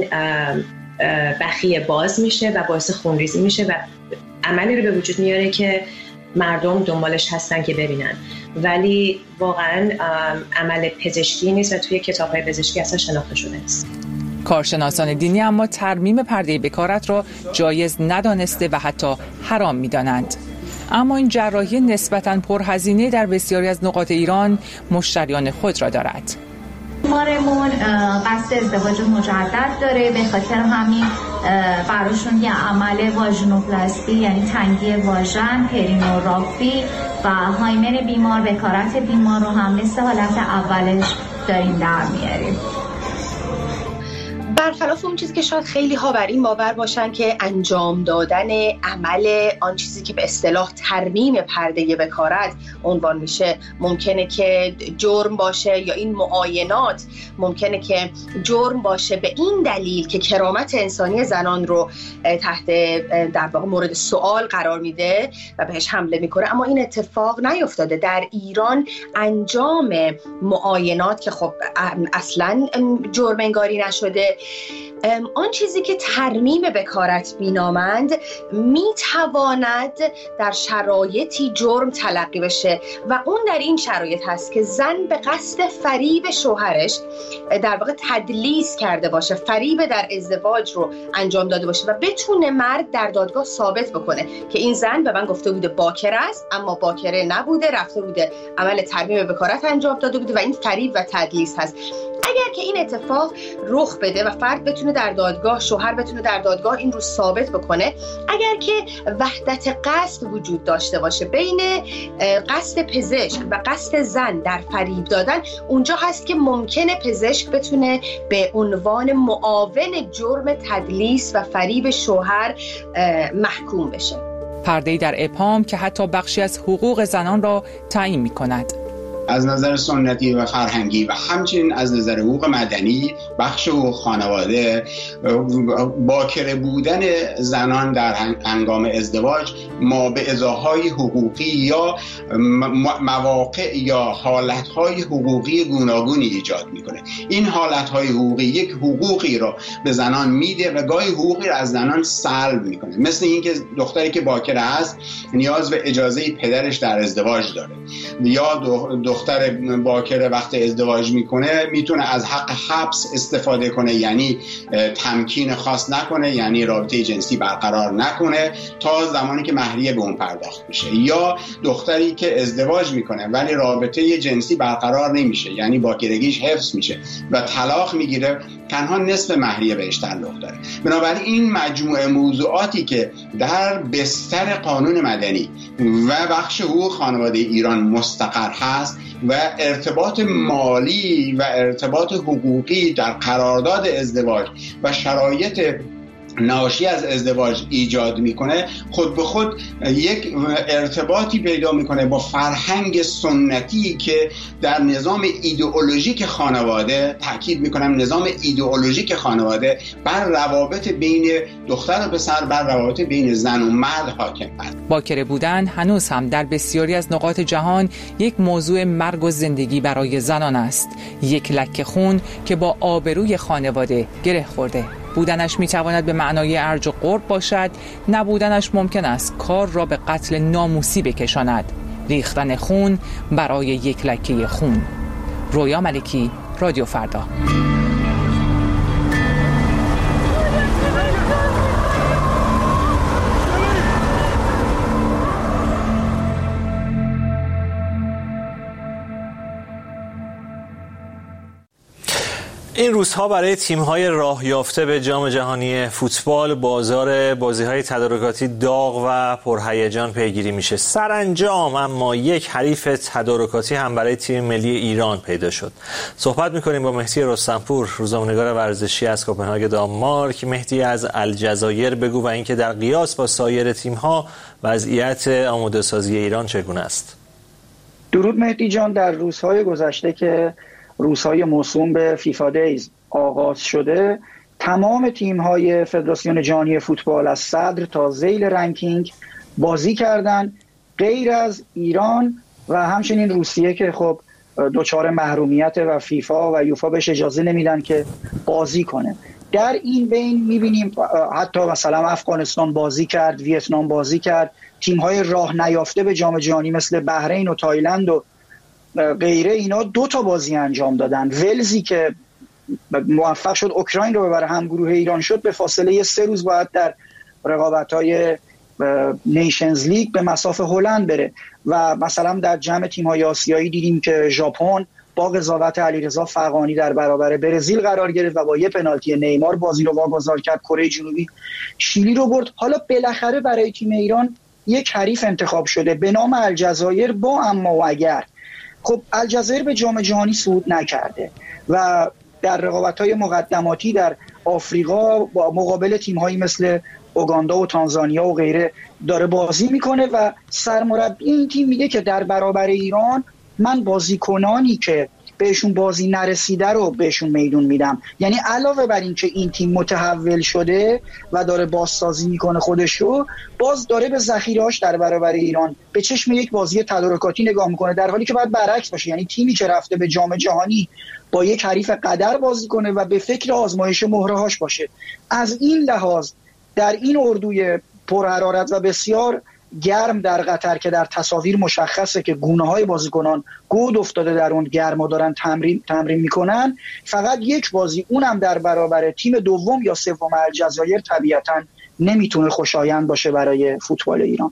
بخیه باز میشه و باعث خونریزی میشه و عملی رو به وجود میاره که مردم دنبالش هستن که ببینن، ولی واقعا عمل پزشکی نیست و توی کتاب‌های پزشکی اصلا شناخته شده نیست. کارشناسان دینی اما ترمیم پرده بکارت را جایز ندانسته و حتی حرام می‌دانند. اما این جراحی نسبتاً پرهزینه در بسیاری از نقاط ایران مشتریان خود را دارد. بیمارمون قصد ازدواج مجدد داره، به خاطر همین براشون یه عمل واژنوپلاستی یعنی تنگی واژن، پرینورافی و هایمن بیمار، بکارت بیمار رو هم مثل حالت اولش داریم در میاریم. برخلاف اون چیزی که شاید خیلی ها بر این باور باشن که انجام دادن عمل آن چیزی که به اصطلاح ترمیم پرده بکارت عنوان میشه ممکنه که جرم باشه، یا این معاینات ممکنه که جرم باشه به این دلیل که کرامت انسانی زنان رو تحت در واقع مورد سوال قرار میده و بهش حمله میکنه. اما این اتفاق نیفتاده. در ایران انجام معاینات که خب اصلا جرم انگاری نشده، آن چیزی که ترمیم بکارت مینامند میتواند در شرایطی جرم تلقی بشه و اون در این شرایط هست که زن به قصد فریب شوهرش در واقع تدلیس کرده باشه، فریب در ازدواج رو انجام داده باشه و بتونه مرد در دادگاه ثابت بکنه که این زن به من گفته بوده باکره است اما باکره نبوده، رفته بوده عمل ترمیم بکارت انجام داده بوده و این فریب و تدلیس هست. اگر که این اتفاق رخ بده و فرد بتونه در دادگاه، شوهر بتونه در دادگاه این رو ثابت بکنه، اگر که وحدت قصد وجود داشته باشه بین قصد پزشک و قصد زن در فریب دادن، اونجا هست که ممکنه پزشک بتونه به عنوان معاون جرم تدلیس و فریب شوهر محکوم بشه. پرده‌ای در اپام که حتی بخشی از حقوق زنان را تعیین می‌کند. از نظر سنتی و فرهنگی و همچنین از نظر حقوق مدنی، بخش حقوق خانواده، باکره بودن زنان در هنگام ازدواج ما به ازاهای حقوقی یا مواقع یا حالتهای حقوقی گوناگونی ایجاد میکنه. این حالتهای حقوقی یک حقوقی رو به زنان میده و گاهی حقوقی رو از زنان سلب میکنه. مثل اینکه دختری که باکره است نیاز به اجازه پدرش در ازدواج داره، یا دختر باکره وقتی ازدواج میکنه میتونه از حق حبس استفاده کنه، یعنی تمکین خاص نکنه، یعنی رابطه جنسی برقرار نکنه تا زمانی که مهریه به اون پرداخت میشه. یا دختری که ازدواج میکنه ولی رابطه جنسی برقرار نمیشه، یعنی باکرگیش حفظ میشه و طلاق میگیره، تنها نصف مهریه بهش تعلق داره. بنابراین این مجموعه موضوعاتی که در بستر قانون مدنی و بخش حقوق خانواده ایران مستقر هست و ارتباط مالی و ارتباط حقوقی در قرارداد ازدواج و شرایط ناشی از ازدواج ایجاد میکنه، خود به خود یک ارتباطی پیدا میکنه با فرهنگ سنتی که در نظام ایدئولوژیک خانواده، تاکید میکنم نظام ایدئولوژیک خانواده، بر روابط بین دختر و پسر، بر روابط بین زن و مرد حاکم است. باکره بودن هنوز هم در بسیاری از نقاط جهان یک موضوع مرگ و زندگی برای زنان است، یک لکه خون که با آبروی خانواده گره خورده. بودنش میتواند به معنای ارج و قرب باشد، نبودنش ممکن است کار را به قتل ناموسی بکشاند. ریختن خون برای یک لکه خون. رویا ملکی، رادیو فردا. این روزها برای تیم‌های راه یافته به جام جهانی فوتبال بازار بازی‌های تدارکاتی داغ و پرهیجان پیگیری میشه. سرانجام اما یک حریف تدارکاتی هم برای تیم ملی ایران پیدا شد. صحبت می‌کنیم با مهدی رستمپور، روزنامه‌نگار ورزشی از کپنهاگ دانمارک. مهدی از الجزایر بگو و اینکه در قیاس با سایر تیم‌ها وضعیت آماده‌سازی ایران چگونه است؟ درود مهدی جان. در روزهای گذشته که روزهای موسوم به فیفا دیز آغاز شده، تمام تیم‌های فدراسیون جهانی فوتبال از صدر تا ذیل رنکینگ بازی کردن، غیر از ایران و همچنین روسیه که خب دچار محرومیت و فیفا و یوفا بهش اجازه نمیدن که بازی کنه. در این بین میبینیم حتی مثلا افغانستان بازی کرد، ویتنام بازی کرد، تیم‌های راه نیافته به جام جهانی مثل بحرین و تایلند و غیره اینا 2 تا بازی انجام دادن. ولزی که موفق شد اوکراین رو ببره، هم گروه ایران شد، به فاصله 3 روز باید در رقابت‌های نیشنز لیگ به مصاف هلند بره. و مثلا در جمع تیم‌های آسیایی دیدیم که ژاپن با قضاوت علیرضا فغانی در برابر برزیل قرار گرفت و با یه پنالتی نیمار بازی رو واگذار کرد. کره جنوبی شیلی رو برد. حالا بالاخره برای تیم ایران یک حریف انتخاب شده به نام الجزایر، با اما و اگر. خب الجزایر به جام جهانی صعود نکرده و در رقابت‌های مقدماتی در آفریقا با مقابل تیم‌هایی مثل اوگاندا و تانزانیا و غیره داره بازی میکنه و سرمربی این تیم میگه که در برابر ایران من بازیکنانی که بهشون بازی نرسیده رو بهشون میدون میدم. یعنی علاوه بر این که این تیم متحول شده و داره بازسازی میکنه خودش رو، باز داره به ذخیره‌اش در برابر ایران به چشم یک بازی تدارکاتی نگاه میکنه، در حالی که باید برعکس باشه. یعنی تیمی که رفته به جام جهانی با یک حریف قدر بازی کنه و به فکر آزمایش مهره‌هاش باشه. از این لحاظ در این اردوی پرحرارت و بسیار گرم در قطر که در تصاویر مشخصه که گونه‌های بازیکنان گود افتاده در اون گرما دارن تمرین میکنن، فقط یک بازی، اونم در برابر تیم دوم یا سوم الجزایر، طبیعتاً نمیتونه خوشایند باشه برای فوتبال ایران.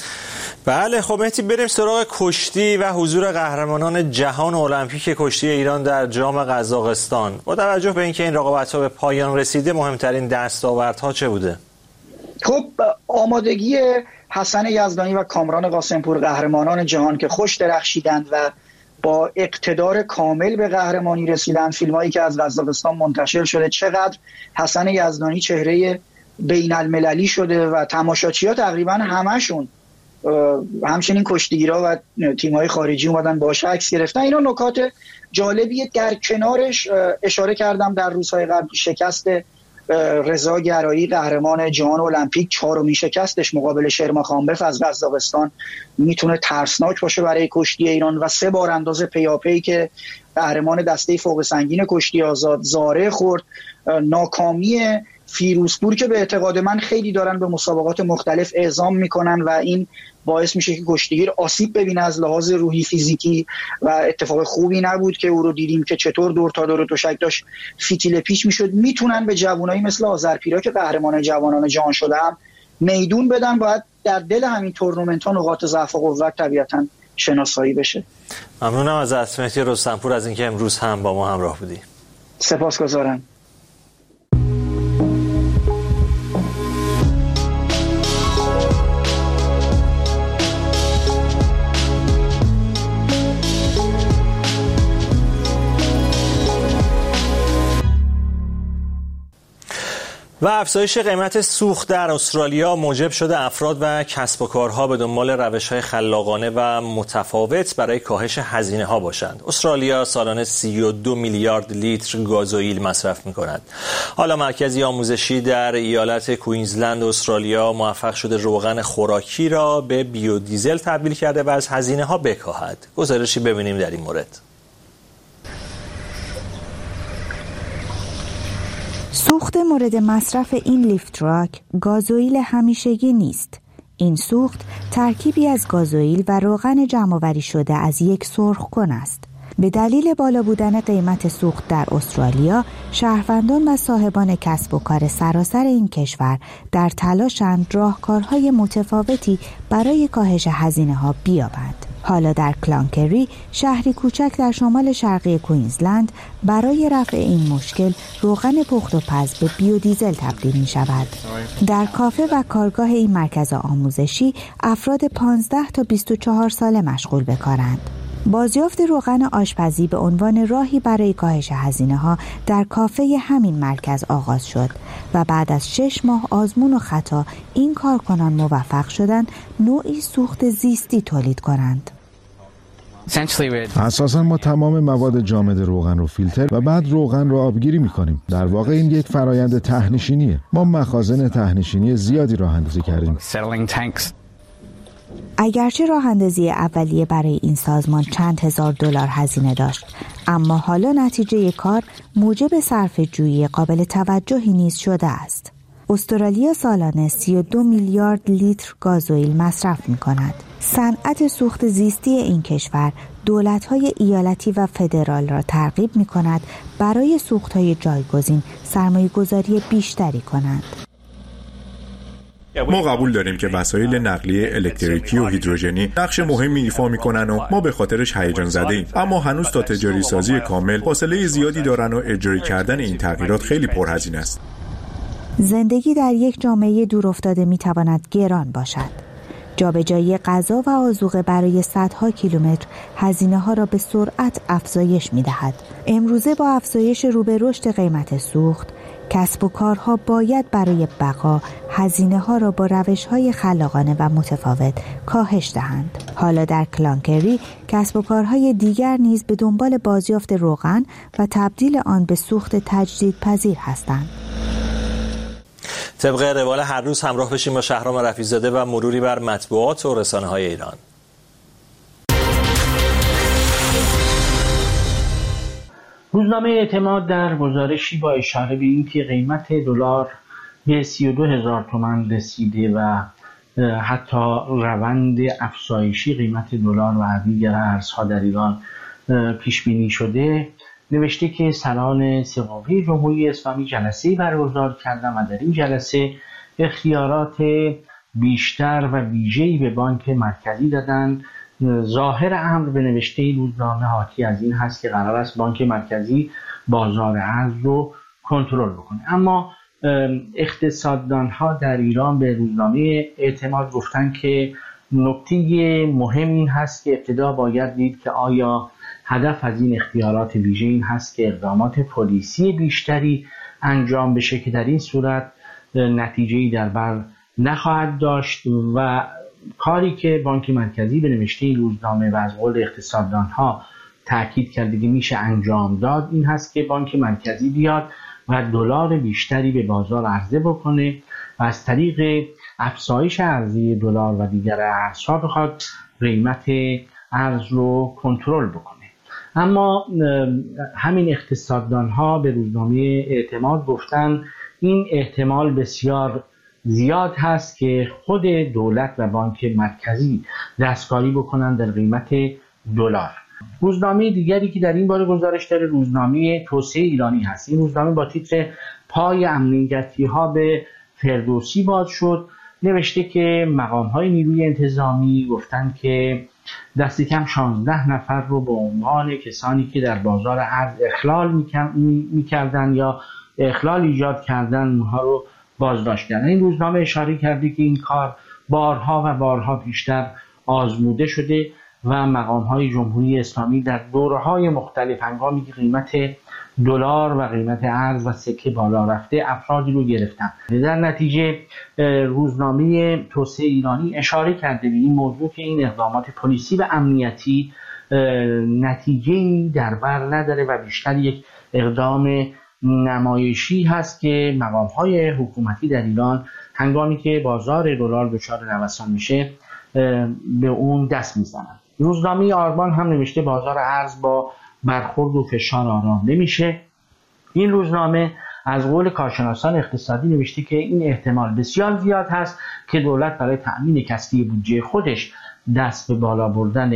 بله خب مهدی، بریم سراغ کشتی و حضور قهرمانان جهان المپیک کشتی ایران در جام قزاقستان. با توجه به اینکه این رقابت‌ها به پایان رسیده، مهمترین دستاوردها چه بوده؟ خب آمادگی حسن یزدانی و کامران قاسمپور، قهرمانان جهان که خوش درخشیدند و با اقتدار کامل به قهرمانی رسیدند. فیلمایی که از قزاقستان منتشر شده، چقدر حسن یزدانی چهره بین المللی شده و تماشاچی‌ها تقریبا همشون، همچنین کشتیگیرها و تیم‌های خارجی اومدن باهاش عکس گرفتن. اینا نکات جالبیه. در کنارش اشاره کردم در روزهای قبل شکست رضا گرایی، قهرمان جهان المپیک، 4مین شکستش مقابل شرماخانبف از قزاقستان میتونه ترسناک باشه برای کشتی ایران. و 3 بار انداز پیاپی که قهرمان دسته فوق سنگین کشتی آزاد زاره خورد. ناکامی فیروزپور که به اعتقاد من خیلی دارن به مسابقات مختلف اعزام میکنن و این باعث میشه که کشتیگیر آسیب ببینه از لحاظ روحی فیزیکی و اتفاق خوبی نبود که او رو دیدیم که چطور دور تا دور تشک داشت فیتیل پیچ میشد. میتونن به جوانایی مثل آذرپیرا که قهرمان جوانان جهان شده هم میدون بدن. باید در دل همین تورنمنت ها نقاط ضعف و قوت طبیعتاً شناسایی بشه. ممنونم از مهدی رستمپور از اینکه امروز هم با ما همراه بودی. سپاسگزارم. و افزایش قیمت سوخت در استرالیا موجب شده افراد و کسب و کارها به دنبال روش‌های خلاقانه و متفاوت برای کاهش هزینه‌ها باشند. استرالیا سالانه 32 میلیارد لیتر گازوئیل مصرف می‌کند. حالا مرکزی آموزشی در ایالت کوئینزلند استرالیا موفق شده روغن خوراکی را به بیودیزل تبدیل کرده و از هزینه‌ها بکاهد. گزارشی ببینیم در این مورد. سوخت مورد مصرف این لیفت تراک گازوئیل همیشگی نیست. این سوخت ترکیبی از گازوئیل و روغن جمع‌آوری شده از یک سرخکن است. به دلیل بالا بودن قیمت سوخت در استرالیا، شهروندان و صاحبان کسب و کار سراسر این کشور در تلاشند راهکارهای متفاوتی برای کاهش هزینه‌ها بیابند. حالا در کلانکری، شهری کوچک در شمال شرقی کوئینزلند، برای رفع این مشکل روغن پخت و پز به بیودیزل تبدیل می شود. در کافه و کارگاه این مرکز آموزشی افراد 15 تا 24 ساله مشغول به کارند. بازیافت روغن آشپزی به عنوان راهی برای کاهش هزینه‌ها در کافه همین مرکز آغاز شد و بعد از 6 ماه آزمون و خطا این کارکنان موفق شدند نوعی سوخت زیستی تولید کنند. اساساً ما تمام مواد جامد روغن رو فیلتر و بعد روغن رو آبگیری می‌کنیم. در واقع این یک فرایند ته‌نشینیه. ما مخازن ته‌نشینی زیادی راه اندازی کردیم. اگرچه راه اندازی اولیه برای این سازمان چند هزار دلار هزینه داشت، اما حالا نتیجه کار موجب صرفه‌جویی قابل توجهی نیز شده است. استرالیا سالانه 32 میلیارد لیتر گازوئیل مصرف می‌کند. صنعت سوخت زیستی این کشور دولت‌های ایالتی و فدرال را ترغیب می‌کند برای سوخت‌های جایگزین سرمایه‌گذاری بیشتری کنند. ما قبول داریم که وسایل نقلیه الکتریکی و هیدروژنی نقش مهمی ایفا می‌کنن و ما به خاطرش هیجان زده‌ایم، اما هنوز تا تجاری سازی کامل فاصله زیادی دارن و اجرایی کردن این تغییرات خیلی پرهزینه است. زندگی در یک جامعه دورافتاده می‌تواند گران باشد. جابجایی غذا و آذوقه برای صدها کیلومتر هزینه‌ها را به سرعت افزایش می‌دهد. امروزه با افزایش رو به رشد قیمت سوخت، کسب و کارها باید برای بقا هزینه‌ها را با روش‌های خلاقانه و متفاوت کاهش دهند. حالا در کلانکری کسب و کارهای دیگر نیز به دنبال بازیافت روغن و تبدیل آن به سوخت تجدیدپذیر هستند. طبق روال هر روز همراه بشیم با شهرام رفیع‌زاده و مروری بر مطبوعات و رسانه‌های ایران. روزنامه اعتماد در گزارشی با اشاره به اینکه قیمت دلار به 32,000 تومان رسیده و حتی روند افزایشی قیمت دلار و دیگر ارزها در ایران پیش بینی شده، نوشته که سران سقاطی جمهوری اسلامی جلسه‌ای برگزار کردند و در این جلسه اختیارات بیشتر و ویژه‌ای به بانک مرکزی دادند. ظاهر امر به نوشته این روزنامه حاکی از این هست که قرار است بانک مرکزی بازار ارز رو کنترل بکنه، اما اقتصاددانها در ایران به روزنامه اعتماد گفتن که نکته مهم این هست که ابتدا باید دید که آیا هدف از این اختیارات ویژه این هست که اقدامات پلیسی بیشتری انجام بشه که در این صورت نتیجه‌ای در بر نخواهد داشت و کاری که بانک مرکزی به نوشته این روزنامه و از قول اقتصاددانها تاکید کرده که میشه انجام داد این هست که بانک مرکزی بیاد و دلار بیشتری به بازار عرضه بکنه و از طریق افزایش عرضه دلار و دیگر ارزها بخواد قیمت ارز رو کنترل بکنه. اما همین اقتصاددانها به روزنامه اعتماد گفتن این احتمال بسیار زیاد هست که خود دولت و بانک مرکزی دستکاری بکنن در قیمت دلار. روزنامه دیگری که در این باره گزارش داره روزنامه توسعه ایرانی هست. این روزنامه با تیتر پای امنیتی ها به فردوسی باز شد نوشته که مقام‌های نیروی انتظامی گفتن که دست کم 16 نفر رو به عنوان کسانی که در بازار ارز اخلال می‌کردن یا اخلال ایجاد کردن اونها رو بازداشت کردن. این روزنامه اشاره کرده که این کار بارها و بارها بیشتر آزموده شده و مقام‌های جمهوری اسلامی در دوره‌های مختلف هنگامی که قیمت دلار و قیمت ارز و سکه بالا رفته افرادی رو گرفتن. در نتیجه روزنامه توسعه ایرانی اشاره کرده به این موضوع که این اقدامات پلیسی و امنیتی نتیجه‌ای در بر نداره و بیشتر یک اقدام نمایشی هست که مقام‌های حکومتی در ایران هنگامی که بازار دلار دچار نوسان میشه به اون دست میزنن. روزنامه آرمان هم نوشته بازار ارز با برخورد و فشار آرام نمیشه. این روزنامه از قول کارشناسان اقتصادی نوشته که این احتمال بسیار زیاد هست که دولت برای تأمین کسری بودجه خودش دست به بالا بردن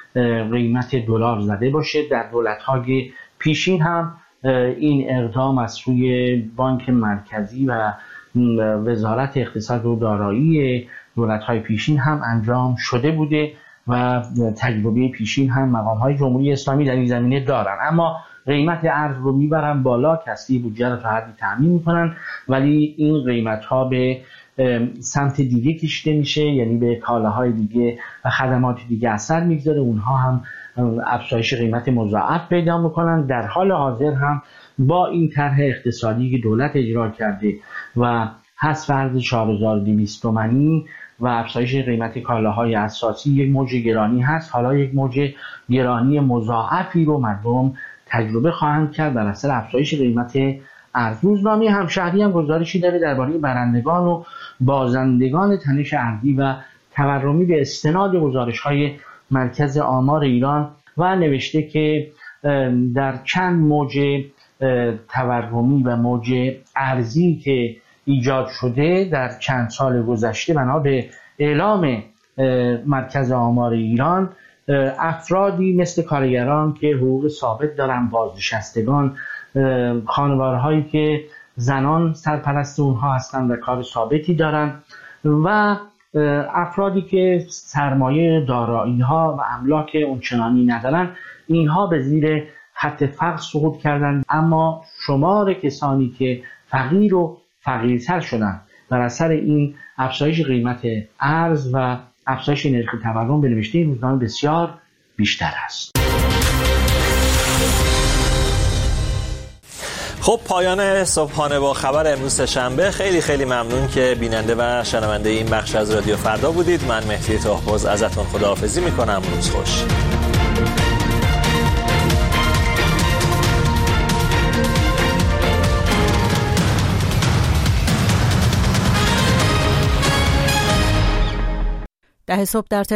قیمت دلار زده باشه. در دولت‌های پیشین هم این اقدام از سوی بانک مرکزی و وزارت اقتصاد و دارایی دولت‌های پیشین هم انجام شده بوده و تجربه پیشین هم مقام‌های جمهوری اسلامی در این زمینه دارن، اما قیمت ارز رو میبرن بالا، کسری بودجه رو تا حدی تامین میکنن، ولی این قیمت‌ها به سمت دیگه کشیده میشه، یعنی به کالاهای دیگه و خدمات دیگه اثر میگذاره، اونها هم افزایش قیمت مضاعف پیدا میکنن. در حال حاضر هم با این طرح اقتصادی که دولت اجرا کرده و حذف ارز 4200 تومانی و افزایش قیمت کالاهای اساسی یک موج گرانی هست. حالا یک موج گرانی مضاعفی رو مردم تجربه خواهند کرد بر اثر افزایش قیمت ارز. روزنامه همشهری هم گزارشی داره درباره برندگان و بازندگان تنش ارزی و تورمی به استناد گزارش‌های مرکز آمار ایران و نوشته که در چند موج تورمی و موج ارزی که ایجاد شده در چند سال گذشته بنا به اعلام مرکز آمار ایران، افرادی مثل کارگران که حقوق ثابت دارن، بازنشستگان، خانوارهایی که زنان سرپرست اونها هستند و کار ثابتی دارن و افرادی که سرمایه دارایی ها و املاک اونچنانی ندارن، اینها به زیر خط فقر سقوط کردند. اما شمار کسانی که فقیر و فقیرتر شدن بر اثر این افزایش قیمت ارز و افزایش نرخ تورم به نوشته این روزنامه بسیار بیشتر است. خب پایان صبحانه با خبر امروز شنبه. خیلی ممنون که بیننده و شنونده این بخش از رادیو فردا بودید. من مهدی طاهباز ازتون خداحافظی میکنم. روز خوش. ده صبح در